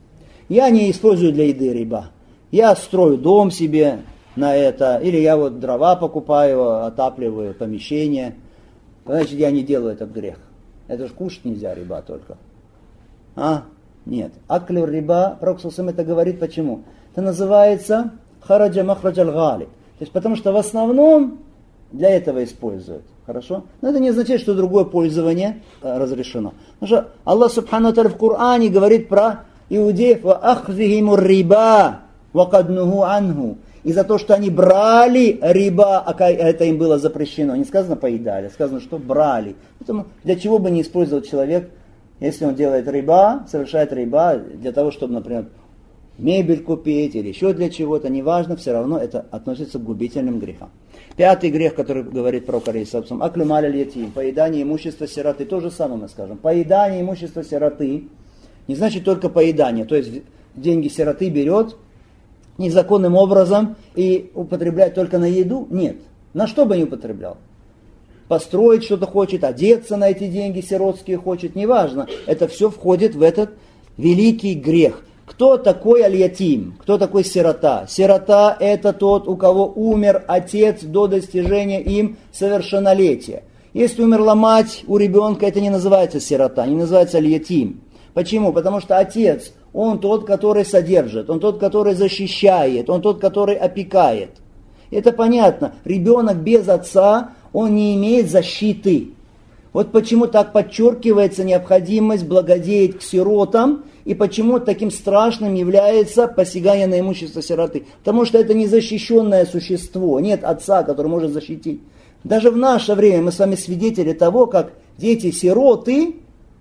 Я не использую для еды риба. Я строю дом себе на это, или я вот дрова покупаю, отапливаю помещение. Значит, я не делаю этот грех. Это же кушать нельзя риба только. А? Нет. Аклю риба, пророк сам это говорит, почему? Это называется хараджа махраджа аль-галиб. То есть потому что в основном для этого используют. Хорошо? Но это не означает, что другое пользование разрешено. Потому что Аллах Субхану ва Тааля в Коране говорит про иудеев ва ахзихимур риба ва каднуху анху. И за то, что они брали риба, а это им было запрещено. Не сказано поедали, сказано, что брали. Поэтому для чего бы не использовать человек, если он делает риба, совершает риба, для того, чтобы, например, мебель купить или еще для чего-то, неважно, все равно это относится к губительным грехам. Пятый грех, который говорит пророк алейхиссалату, аклю маль аль-ятим, поедание имущества сироты, то же самое мы скажем. Поедание имущества сироты не значит только поедание, то есть деньги сироты берет незаконным образом и употребляет только на еду? Нет. На что бы не употреблял? Построить что-то хочет, одеться на эти деньги сиротские хочет, неважно. Это все входит в этот великий грех. Кто такой аль-ятим? Кто такой сирота? Сирота — это тот, у кого умер отец до достижения им совершеннолетия. Если умерла мать у ребенка, это не называется сирота, не называется аль-ятим. Почему? Потому что отец, он тот, который содержит, он тот, который защищает, он тот, который опекает. Это понятно. Ребенок без отца, он не имеет защиты. Вот почему так подчеркивается необходимость благодеять к сиротам, и почему таким страшным является посягание на имущество сироты. Потому что это незащищенное существо, нет отца, который может защитить. Даже в наше время мы с вами свидетели того, как дети-сироты,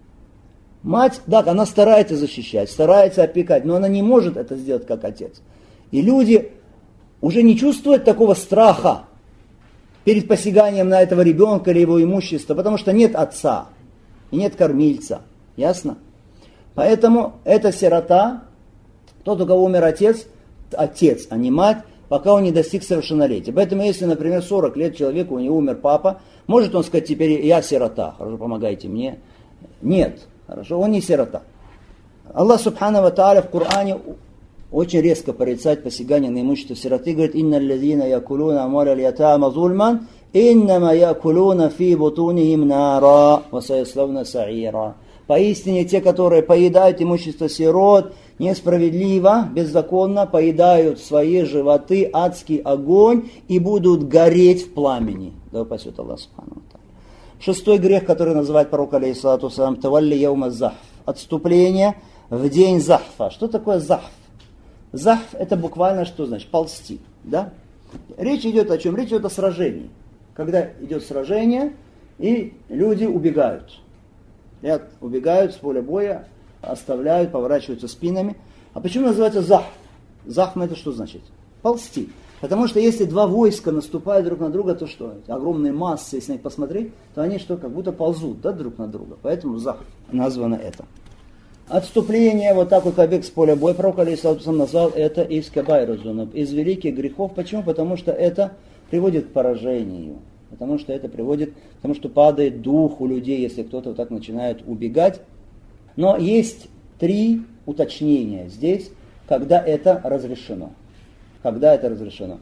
мать, да, она старается защищать, старается опекать, но она не может это сделать как отец. И люди уже не чувствуют такого страха перед посяганием на этого ребенка или его имущество, потому что нет отца и нет кормильца. Ясно? Поэтому эта сирота, тот, у кого умер отец, отец, а не мать, пока он не достиг совершеннолетия. Поэтому, если, например, сорок лет человеку, у него умер папа, может он сказать, теперь я сирота, хорошо, помогайте мне. Нет, хорошо, он не сирота. Аллах Субхану ва Тааля в Коране очень резко порицает посягание на имущество сироты, говорит, «Инна аллазина якулуна амваля аль-ятама зульман, иннама якулуна фи бутунихим нара, ва саяславна саира». Поистине те, которые поедают имущество сирот, несправедливо, беззаконно поедают свои животы адский огонь и будут гореть в пламени. Да упасет Аллах Субхану ва Тааля. Шестой грех, который называет пророк алейхиссалату вассалям, тавалли яума захф. Отступление в день захфа. Что такое захф? Захф — это буквально что значит? Ползти. Да? Речь идет о чем? Речь идет о сражении. Когда идет сражение, и люди убегают. Ряд убегают с поля боя, оставляют, поворачиваются спинами. А почему называется захф? Захф — это что значит? Ползти. Потому что если два войска наступают друг на друга, то что? Огромные массы, если на них посмотреть, то они что, как будто ползут, да, друг на друга. Поэтому захф названо это. Отступление, вот так вот побег с поля боя, пророк алейхиссалату назвал это из кабайрузунуб, из великих грехов. Почему? Потому что это приводит к поражению. Потому что это приводит к тому, что падает дух у людей, если кто-то вот так начинает убегать. Но есть три уточнения здесь, когда это разрешено. Когда это разрешено.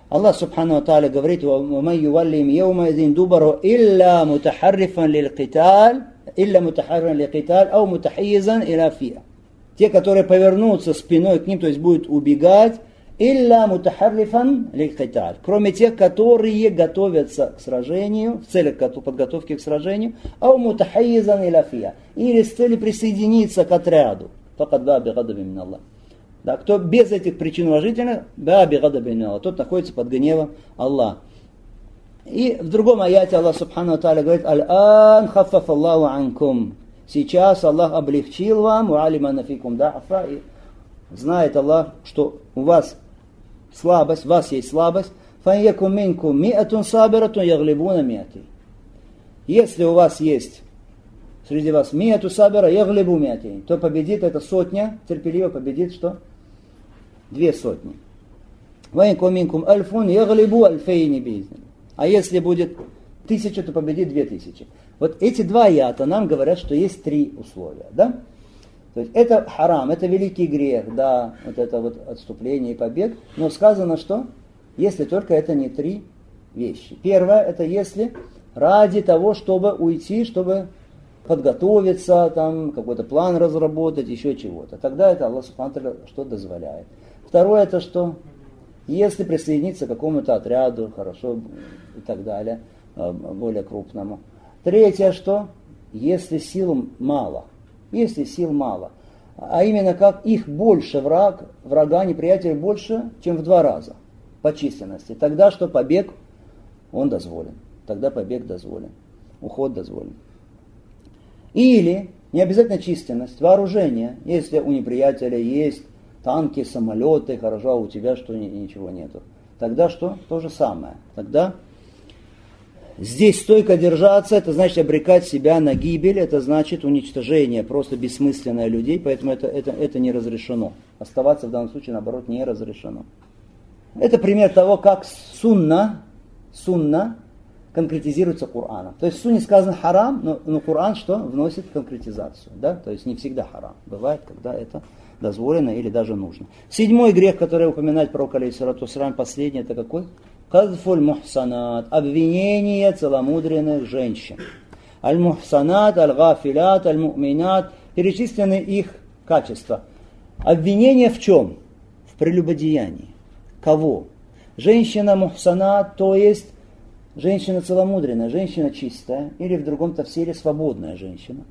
Аллах Субхану ва Тааля говорит: وَمَنْ يُوَلِّهِمْ يَوْمَئِذٍ دُبَرَهُ إِلَّا مُتَحَرِّفًا لِلْقِتَالِ إِلَّا مُتَحَرِّفًا لِلْقِتَالِ أَوْ مُتَحَيِّزًا إِلَى فِئَةٍ. Те, которые повернутся спиной к ним, то есть будут убегать, «Илля мутахаррифан лиль-киталь», кроме тех, которые готовятся к сражению, в целях подготовки к сражению, «Ау мутахайизан иля фия», или с целью присоединиться к отряду. «Факад ба би гадаби мин Аллах». Да, кто без этих причин уважительных, ба би гадаби мин Аллах, тот находится под гневом Аллаха. И в другом аяте Аллах Субхану ва Тааля говорит: «Аль-ан хаффафа Аллаху анкум». Сейчас Аллах облегчил вам, «Уалима нафикум да'фа», и знает Аллах, что у вас слабость, у вас есть слабость. «Фан-яку минкум ми'атун сабиратун яглибуна ми'ати». Если у вас есть среди вас ми'ату сабира яглибу ми'ати, то победит эта сотня, терпеливо победит что? Две сотни. «Ва-яку минкум альфун яглибу альфейни би'изни». А если будет тысяча, то победит две тысячи. Вот эти два аята нам говорят, что есть три условия, да? То есть это харам, это великий грех, да, вот это вот отступление и побег. Но сказано, что если только это не три вещи. Первое, это если ради того, чтобы уйти, чтобы подготовиться, там, какой-то план разработать, еще чего-то. Тогда это Аллах Субхану ва Тааля что дозволяет. Второе, это что? Если присоединиться к какому-то отряду, хорошо, и так далее, более крупному. Третье, что? Если сил мало. Если сил мало. А именно как их больше враг, врага, неприятеля больше, чем в два раза по численности. Тогда что побег, он дозволен. Тогда побег дозволен. Уход дозволен. Или, не обязательно численность, вооружение. Если у неприятеля есть танки, самолеты, хорошо, а у тебя что, ничего нету. Тогда что? То же самое. Тогда здесь стойко держаться, это значит обрекать себя на гибель, это значит уничтожение, просто бессмысленное людей, поэтому это, это, это не разрешено. Оставаться в данном случае, наоборот, не разрешено. Это пример того, как сунна, сунна конкретизируется Кораном. То есть в сунне сказано харам, но, но Коран что? Вносит конкретизацию. Да? То есть не всегда харам. Бывает, когда это дозволено или даже нужно. Седьмой грех, который упоминает пророк алейхиссалату вассалям, последний, это какой? Казфуль мухсанат, обвинение целомудренных женщин. Аль-мухсанат, аль-гафилят, аль-му'минат, перечислены их качества. Обвинение в чем? В прелюбодеянии. Кого? Женщина мухсанат, то есть женщина целомудренная, женщина чистая, или в другом тавсире свободная женщина.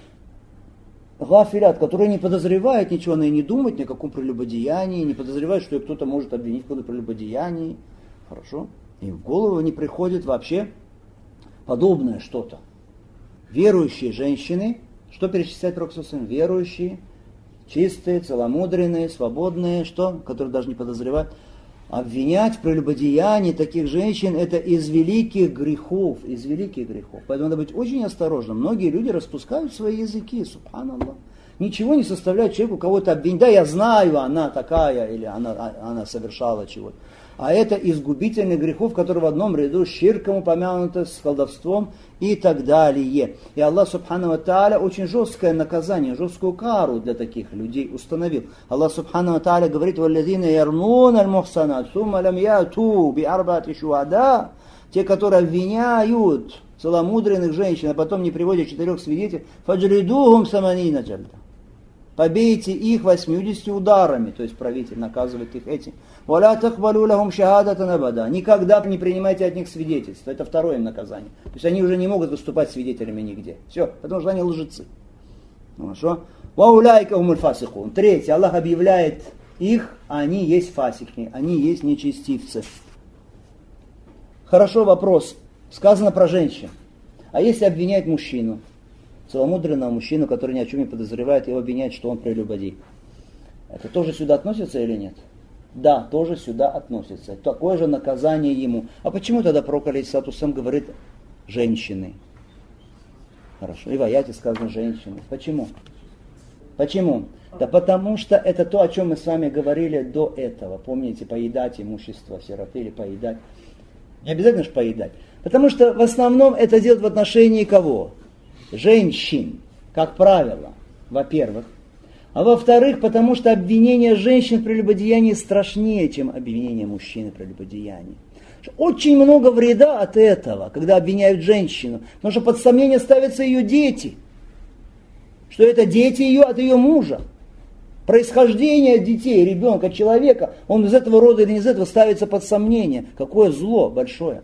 Гафилят, которая не подозревает ничего, она и не думает ни о каком прелюбодеянии, не подозревает, что ее кто-то может обвинить в каком-то прелюбодеянии. Хорошо? И в голову не приходит вообще подобное что-то. Верующие женщины, что перечисляет пророк саллаллаху алейхи ва саллям? Верующие, чистые, целомудренные, свободные, что? Которые даже не подозревают. Обвинять в прелюбодеянии таких женщин — это из великих грехов, из великих грехов. Поэтому надо быть очень осторожным. Многие люди распускают свои языки, субханаллах. Ничего не составляет человеку кого-то обвинить. Да, я знаю, она такая, или она, она совершала чего-то. А это из губительных грехов, которые в одном ряду с ширком упомянуты, с колдовством и так далее. И Аллах Субхану ва Тааля очень жесткое наказание, жесткую кару для таких людей установил. Аллах Субхану ва Тааля говорит: «Валлазина ярнун аль-мухсанат, сумма лам яту би арбаати шуада». Те, которые обвиняют целомудренных женщин, а потом не приводят четырех свидетелей, фаджридухум саманина джальда. Побейте их восьмидесятью ударами, то есть правитель наказывает их этим. «Валя тахвалю лахум шахадатан абада». Никогда не принимайте от них свидетельства. Это второе им наказание. То есть они уже не могут выступать свидетелями нигде. Все, потому что они лжецы. Хорошо? «Вауляйка умуль фасикун». Третье. Аллах объявляет их, а они есть фасики, они есть нечестивцы. Хорошо, вопрос. Сказано про женщин. А если обвинять мужчину? Целомудренного мужчину, который ни о чем не подозревает, его обвиняет, что он прелюбодей. Это тоже сюда относится или нет? Да, тоже сюда относится. Такое же наказание ему. А почему тогда пророк алейхиссалату вассалям говорит женщины? Хорошо, и в аяте сказано женщины. Почему? Почему? Да потому что это то, о чем мы с вами говорили до этого. Помните, поедать имущество сироты или поедать. Не обязательно же поедать. Потому что в основном это делают в отношении кого? Женщин, как правило, во-первых. А во-вторых, потому что обвинение женщин в прелюбодеянии страшнее, чем обвинение мужчины в прелюбодеянии. Очень много вреда от этого, когда обвиняют женщину, потому что под сомнение ставятся ее дети, что это дети ее от ее мужа. Происхождение детей, ребенка, человека, он из этого рода или не из этого, ставится под сомнение. Какое зло большое.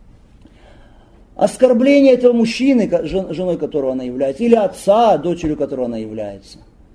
Оскорбление этого мужчины, женой которого она является, или отца, дочерью которого она является.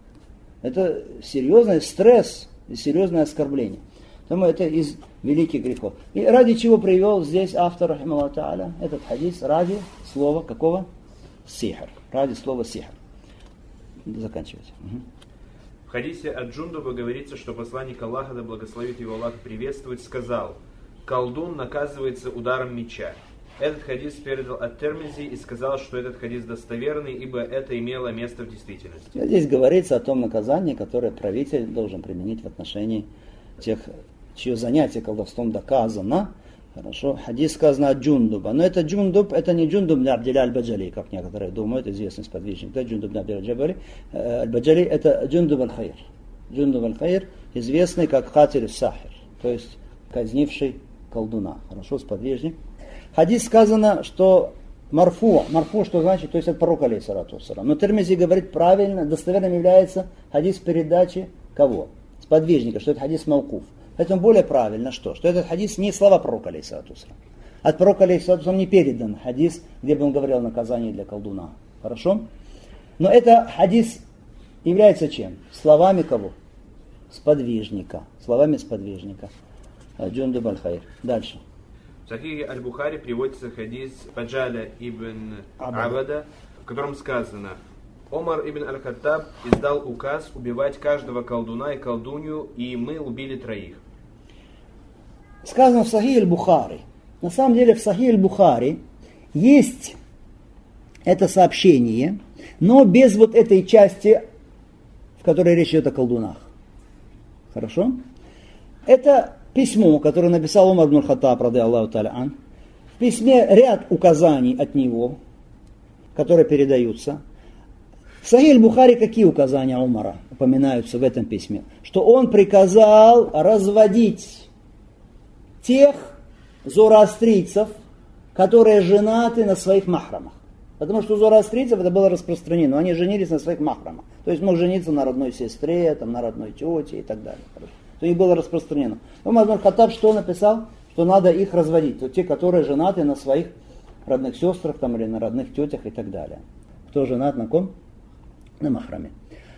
Это серьезный стресс и серьезное оскорбление. Поэтому это из великих грехов. И ради чего привел здесь автор, рахимахуллаху тааля, этот хадис, ради слова какого? Сихр. Ради слова сихр. Заканчивайте. Угу. В хадисе от Джундуба говорится, что посланник Аллаха, да благословит его Аллах, приветствует, сказал: колдун наказывается ударом меча. Этот хадис передал ат-Тирмизи и сказал, что этот хадис достоверный, ибо это имело место в действительности. Здесь говорится о том наказании, которое правитель должен применить в отношении тех, чье занятие колдовством доказано. Хорошо, хадис сказано от Джундуба. Но это Джундуб, это не Джундуб ибн Абдилля аль-Баджали, как некоторые думают, известный сподвижник. Это Джундуб ибн Абдилля аль-Баджали, это Джундуб аль-Хайр. Джундуб аль-Хайр, известный как Хатиль сахир, то есть казнивший колдуна. Хорошо, сподвижник. Хадис сказано, что марфу, марфу что значит, то есть от пророка алейхиссалату вассалам. Но Тирмизи говорит правильно, достоверным является хадис передачи кого? Сподвижника, что это хадис маукуф. Поэтому более правильно что? Что этот хадис не слова пророка алейхиссалату вассалам. От пророка алейхиссалату вассалам не передан хадис, где бы он говорил о наказании для колдуна. Хорошо? Но это хадис является чем? Словами кого? Сподвижника. Словами сподвижника. Джундуб аль-Хайр. Дальше. В Сахихе Аль-Бухари приводится хадис Фаджаля ибн Абада, в котором сказано: Омар ибн Аль-Хаттаб издал указ убивать каждого колдуна и колдунью, и мы убили троих. Сказано в Сахихе Аль-Бухари. На самом деле в Сахихе Аль-Бухари есть это сообщение, но без вот этой части, в которой речь идет о колдунах. Хорошо? Это письмо, которое написал Умар ибн Аль-Хаттаб, ради Аллаху та'аля ан. В письме ряд указаний от него, которые передаются. В Сахихе Аль-Бухари какие указания Умара упоминаются в этом письме? Что он приказал разводить тех зороастрийцев, которые женаты на своих махрамах. Потому что у зороастрийцев это было распространено. Они женились на своих махрамах. То есть мог жениться на родной сестре, там, на родной тете и так далее. То есть было распространено. Умар ибн Аль-Хаттаб что написал? Что надо их разводить. То те, которые женаты на своих родных сестрах там, или на родных тетях и так далее. Кто женат на ком? На махраме.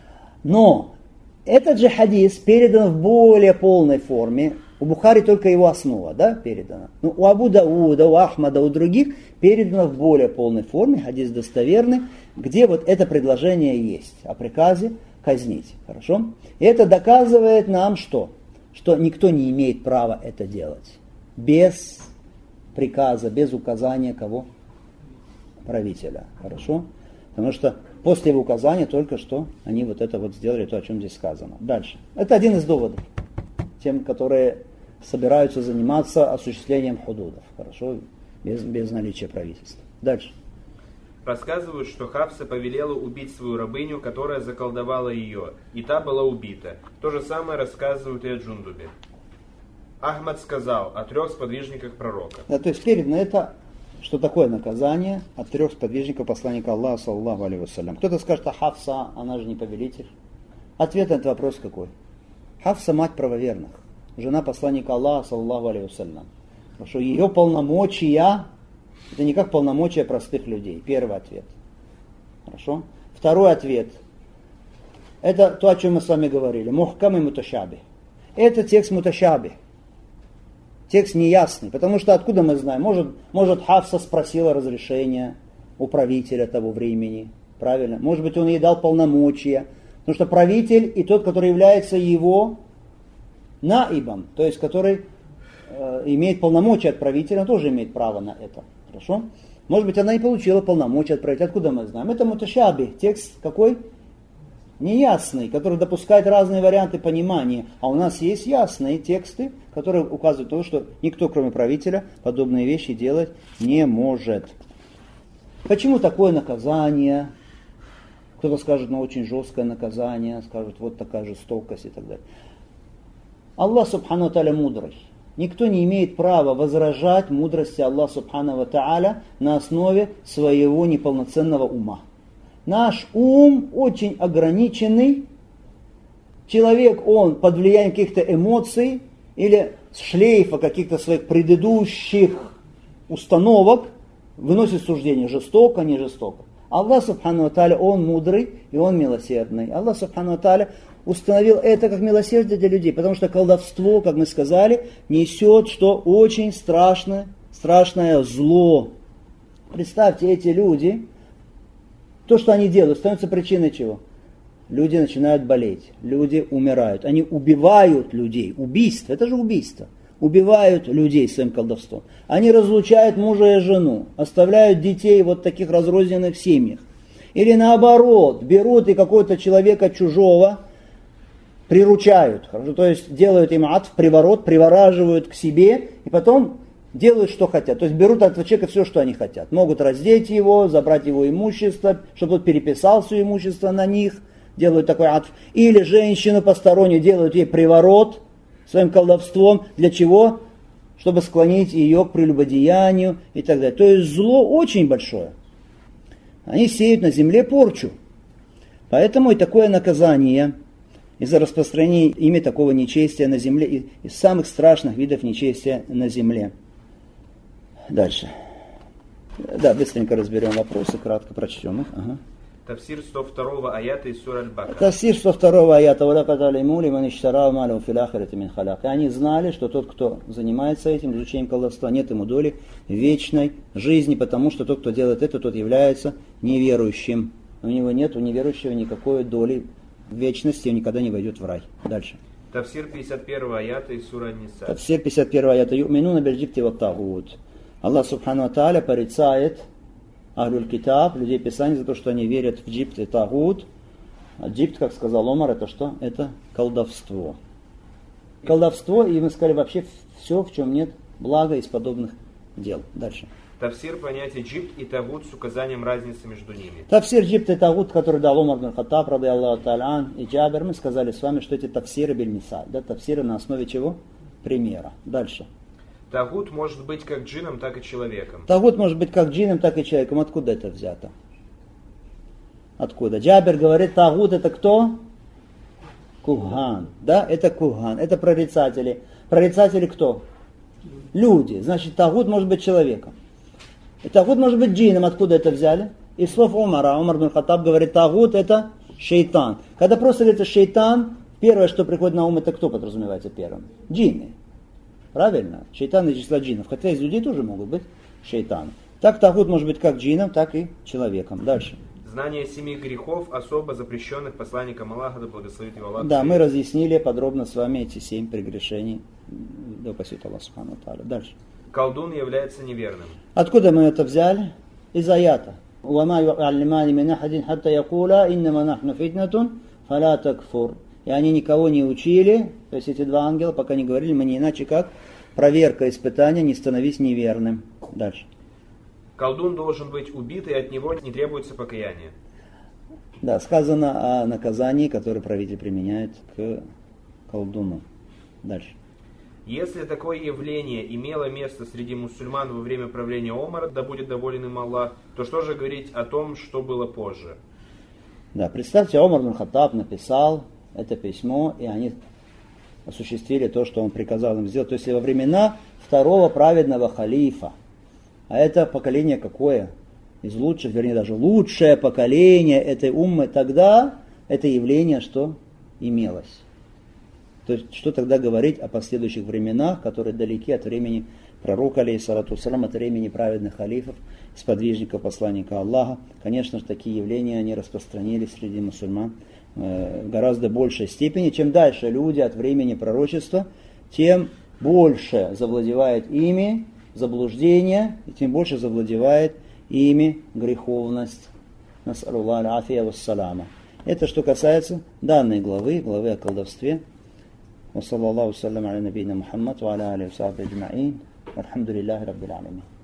Но этот же хадис передан в более полной форме. У Бухари только его основа, да, передана. Но у Абу Дауда, у Ахмада, у других передано в более полной форме, хадис достоверный, где вот это предложение есть о приказе казнить. Хорошо? И это доказывает нам что? Что никто не имеет права это делать. Без приказа, без указания кого? Правителя. Хорошо? Потому что после его указания только что они вот это вот сделали, то, о чем здесь сказано. Дальше. Это один из доводов. Тем, которые собираются заниматься осуществлением худудов. Хорошо? Без, без наличия правительства. Дальше. Рассказывают, что Хафса повелела убить свою рабыню, которая заколдовала ее, и та была убита. То же самое рассказывают и о Джундубе. Ахмад сказал о трех сподвижниках пророка. Да, то есть передано это, что такое наказание от трех сподвижников посланника Аллаха, саллаллаху алейхи вассалям. Кто-то скажет, а Хафса, она же не повелитель. Ответ на этот вопрос какой? Хафса мать правоверных, жена посланника Аллаха, саллаллаху алейхи вассалям. Потому что ее полномочия, это не как полномочия простых людей. Первый ответ. Хорошо? Второй ответ. Это то, о чем мы с вами говорили. Мухкам и муташаби. Это текст муташаби. Текст неясный. Потому что откуда мы знаем? Может, может Хафса спросила разрешения у правителя того времени. Правильно? Может быть, он ей дал полномочия. Потому что правитель и тот, который является его наибом, то есть который э, имеет полномочия от правителя, тоже имеет право на это. Хорошо? Может быть, она и получила полномочия от правителя. Откуда мы знаем? Это муташаби. Текст какой? Неясный, который допускает разные варианты понимания. А у нас есть ясные тексты, которые указывают на то, что никто, кроме правителя, подобные вещи делать не может. Почему такое наказание Кто-то скажет, ну очень жесткое наказание, скажет, вот такая жестокость и так далее. Аллах Субхану ва Тааля мудрый. Никто не имеет права возражать мудрости Аллаха Субхану ва Тааля на основе своего неполноценного ума. Наш ум очень ограниченный. Человек, он под влиянием каких-то эмоций или шлейфа каких-то своих предыдущих установок выносит суждение, жестоко, не жестоко. Аллах Субхану ва Тааля, он мудрый и он милосердный. Аллах Субхану ва Тааля установил это как милосердие для людей, потому что колдовство, как мы сказали, несет что очень страшное, страшное зло. Представьте, эти люди, то, что они делают, становится причиной чего? Люди начинают болеть, люди умирают, они убивают людей. Убийство, это же убийство. Убивают людей своим колдовством. Они разлучают мужа и жену, оставляют детей вот в таких разрозненных семьях. Или наоборот, берут и какого-то человека чужого приручают. То есть делают им атф, приворот, привораживают к себе и потом делают, что хотят. То есть берут от этого человека все, что они хотят. Могут раздеть его, забрать его имущество, чтобы он переписал все имущество на них. Делают такой атф. Или женщину постороннюю делают ей приворот своим колдовством. Для чего? Чтобы склонить ее к прелюбодеянию и так далее. То есть зло очень большое. Они сеют на земле порчу. Поэтому и такое наказание из-за распространения ими такого нечестия на земле, из самых страшных видов нечестия на земле. Дальше. Да, быстренько разберем вопросы, кратко прочтем их. Ага. Тафсир сто второго аята из сура Аль-Бакара. Тафсир сто второго аята. И они знали, что тот, кто занимается этим, изучением колдовства, нет ему доли вечной жизни, потому что тот, кто делает это, тот является неверующим. У него нет, у неверующего никакой доли вечности, он никогда не войдет в рай. Дальше. Тафсир пятьдесят первого аята из сура Ан-Ниса. Тафсир пятьдесят первого аята. Ю'минуна биль-джибти ват-тагут. Аллах Субхану ва Тааля порицает Ахлюль Китаб, людей Писания, за то, что они верят в джибт и тагут. А джибт, как сказал Омар, это что? Это колдовство. Колдовство, и мы сказали вообще все, в чем нет блага из подобных дел. Дальше. Тафсир понятия джибт и тагут с указанием разницы между ними. Тафсир джибт и тагут, который дал Омар бин Хаттаб, рады Аллаху та'аля, и Джабир, мы сказали с вами, что эти тафсиры биль-мисаль. Да, тафсиры на основе чего? Примера. Дальше. Тагут может быть как джином, так и человеком. Тагут может быть как джином, так и человеком. Откуда это взято? Откуда? Джабир говорит, тагут это кто? Куган. Да, это куган. Это прорицатели. Прорицатели кто? Люди. Значит, тагут может быть человеком. И тагут может быть джином. Откуда это взяли? Из слов Умара. Умар бин Хаттаб говорит, тагут это шейтан. Когда просто говорится шейтан, первое, что приходит на ум, это кто подразумевается первым? Джинны. Правильно? Шейтаны из числа джинов. Хотя из людей тоже могут быть шейтаны. Так тагут может быть как джином, так и человеком. Дальше. Знание семи грехов, особо запрещенных посланником Аллаха, да благословит его Аллах. Да, мы разъяснили подробно с вами эти семь прегрешений. Да упаси Аллах Субхану ва Тааля. Дальше. Колдун является неверным. Откуда мы это взяли? Из аята. وَمَا يُعَلِّمَانِ مِنْ أَحَدٍ حَتَّى يَقُولَا إِنَّمَا نَحْنُ فِتْنَةٌ فَلَا تَكْفُرْ. И они никого не учили, то есть эти два ангела пока не говорили, мы не иначе как проверка, испытания, не становись неверным. Дальше. Колдун должен быть убит, и от него не требуется покаяние. Да, сказано о наказании, которое правитель применяет к колдуну. Дальше. Если такое явление имело место среди мусульман во время правления Омара, да будет доволен им Аллах, то что же говорить о том, что было позже? Да, представьте, Омар бин Хаттаб написал это письмо, и они осуществили то, что он приказал им сделать. То есть во времена второго праведного халифа, а это поколение какое? Из лучших, вернее даже лучшее поколение этой уммы, тогда это явление что имелось. То есть что тогда говорить о последующих временах, которые далеки от времени пророка, алейхиссалату вассалям, от времени праведных халифов, сподвижников, посланника Аллаха. Конечно же, такие явления, они распространились среди мусульман э, в гораздо большей степени. Чем дальше люди от времени пророчества, тем больше завладевает ими заблуждение, и тем больше завладевает ими греховность. Нас'алуллах аль-афия вассалама. Это что касается данной главы, главы о колдовстве. وصلى الله وسلم على نبينا محمد وعلى آله وصحبه أجمعين والحمد لله رب العالمين.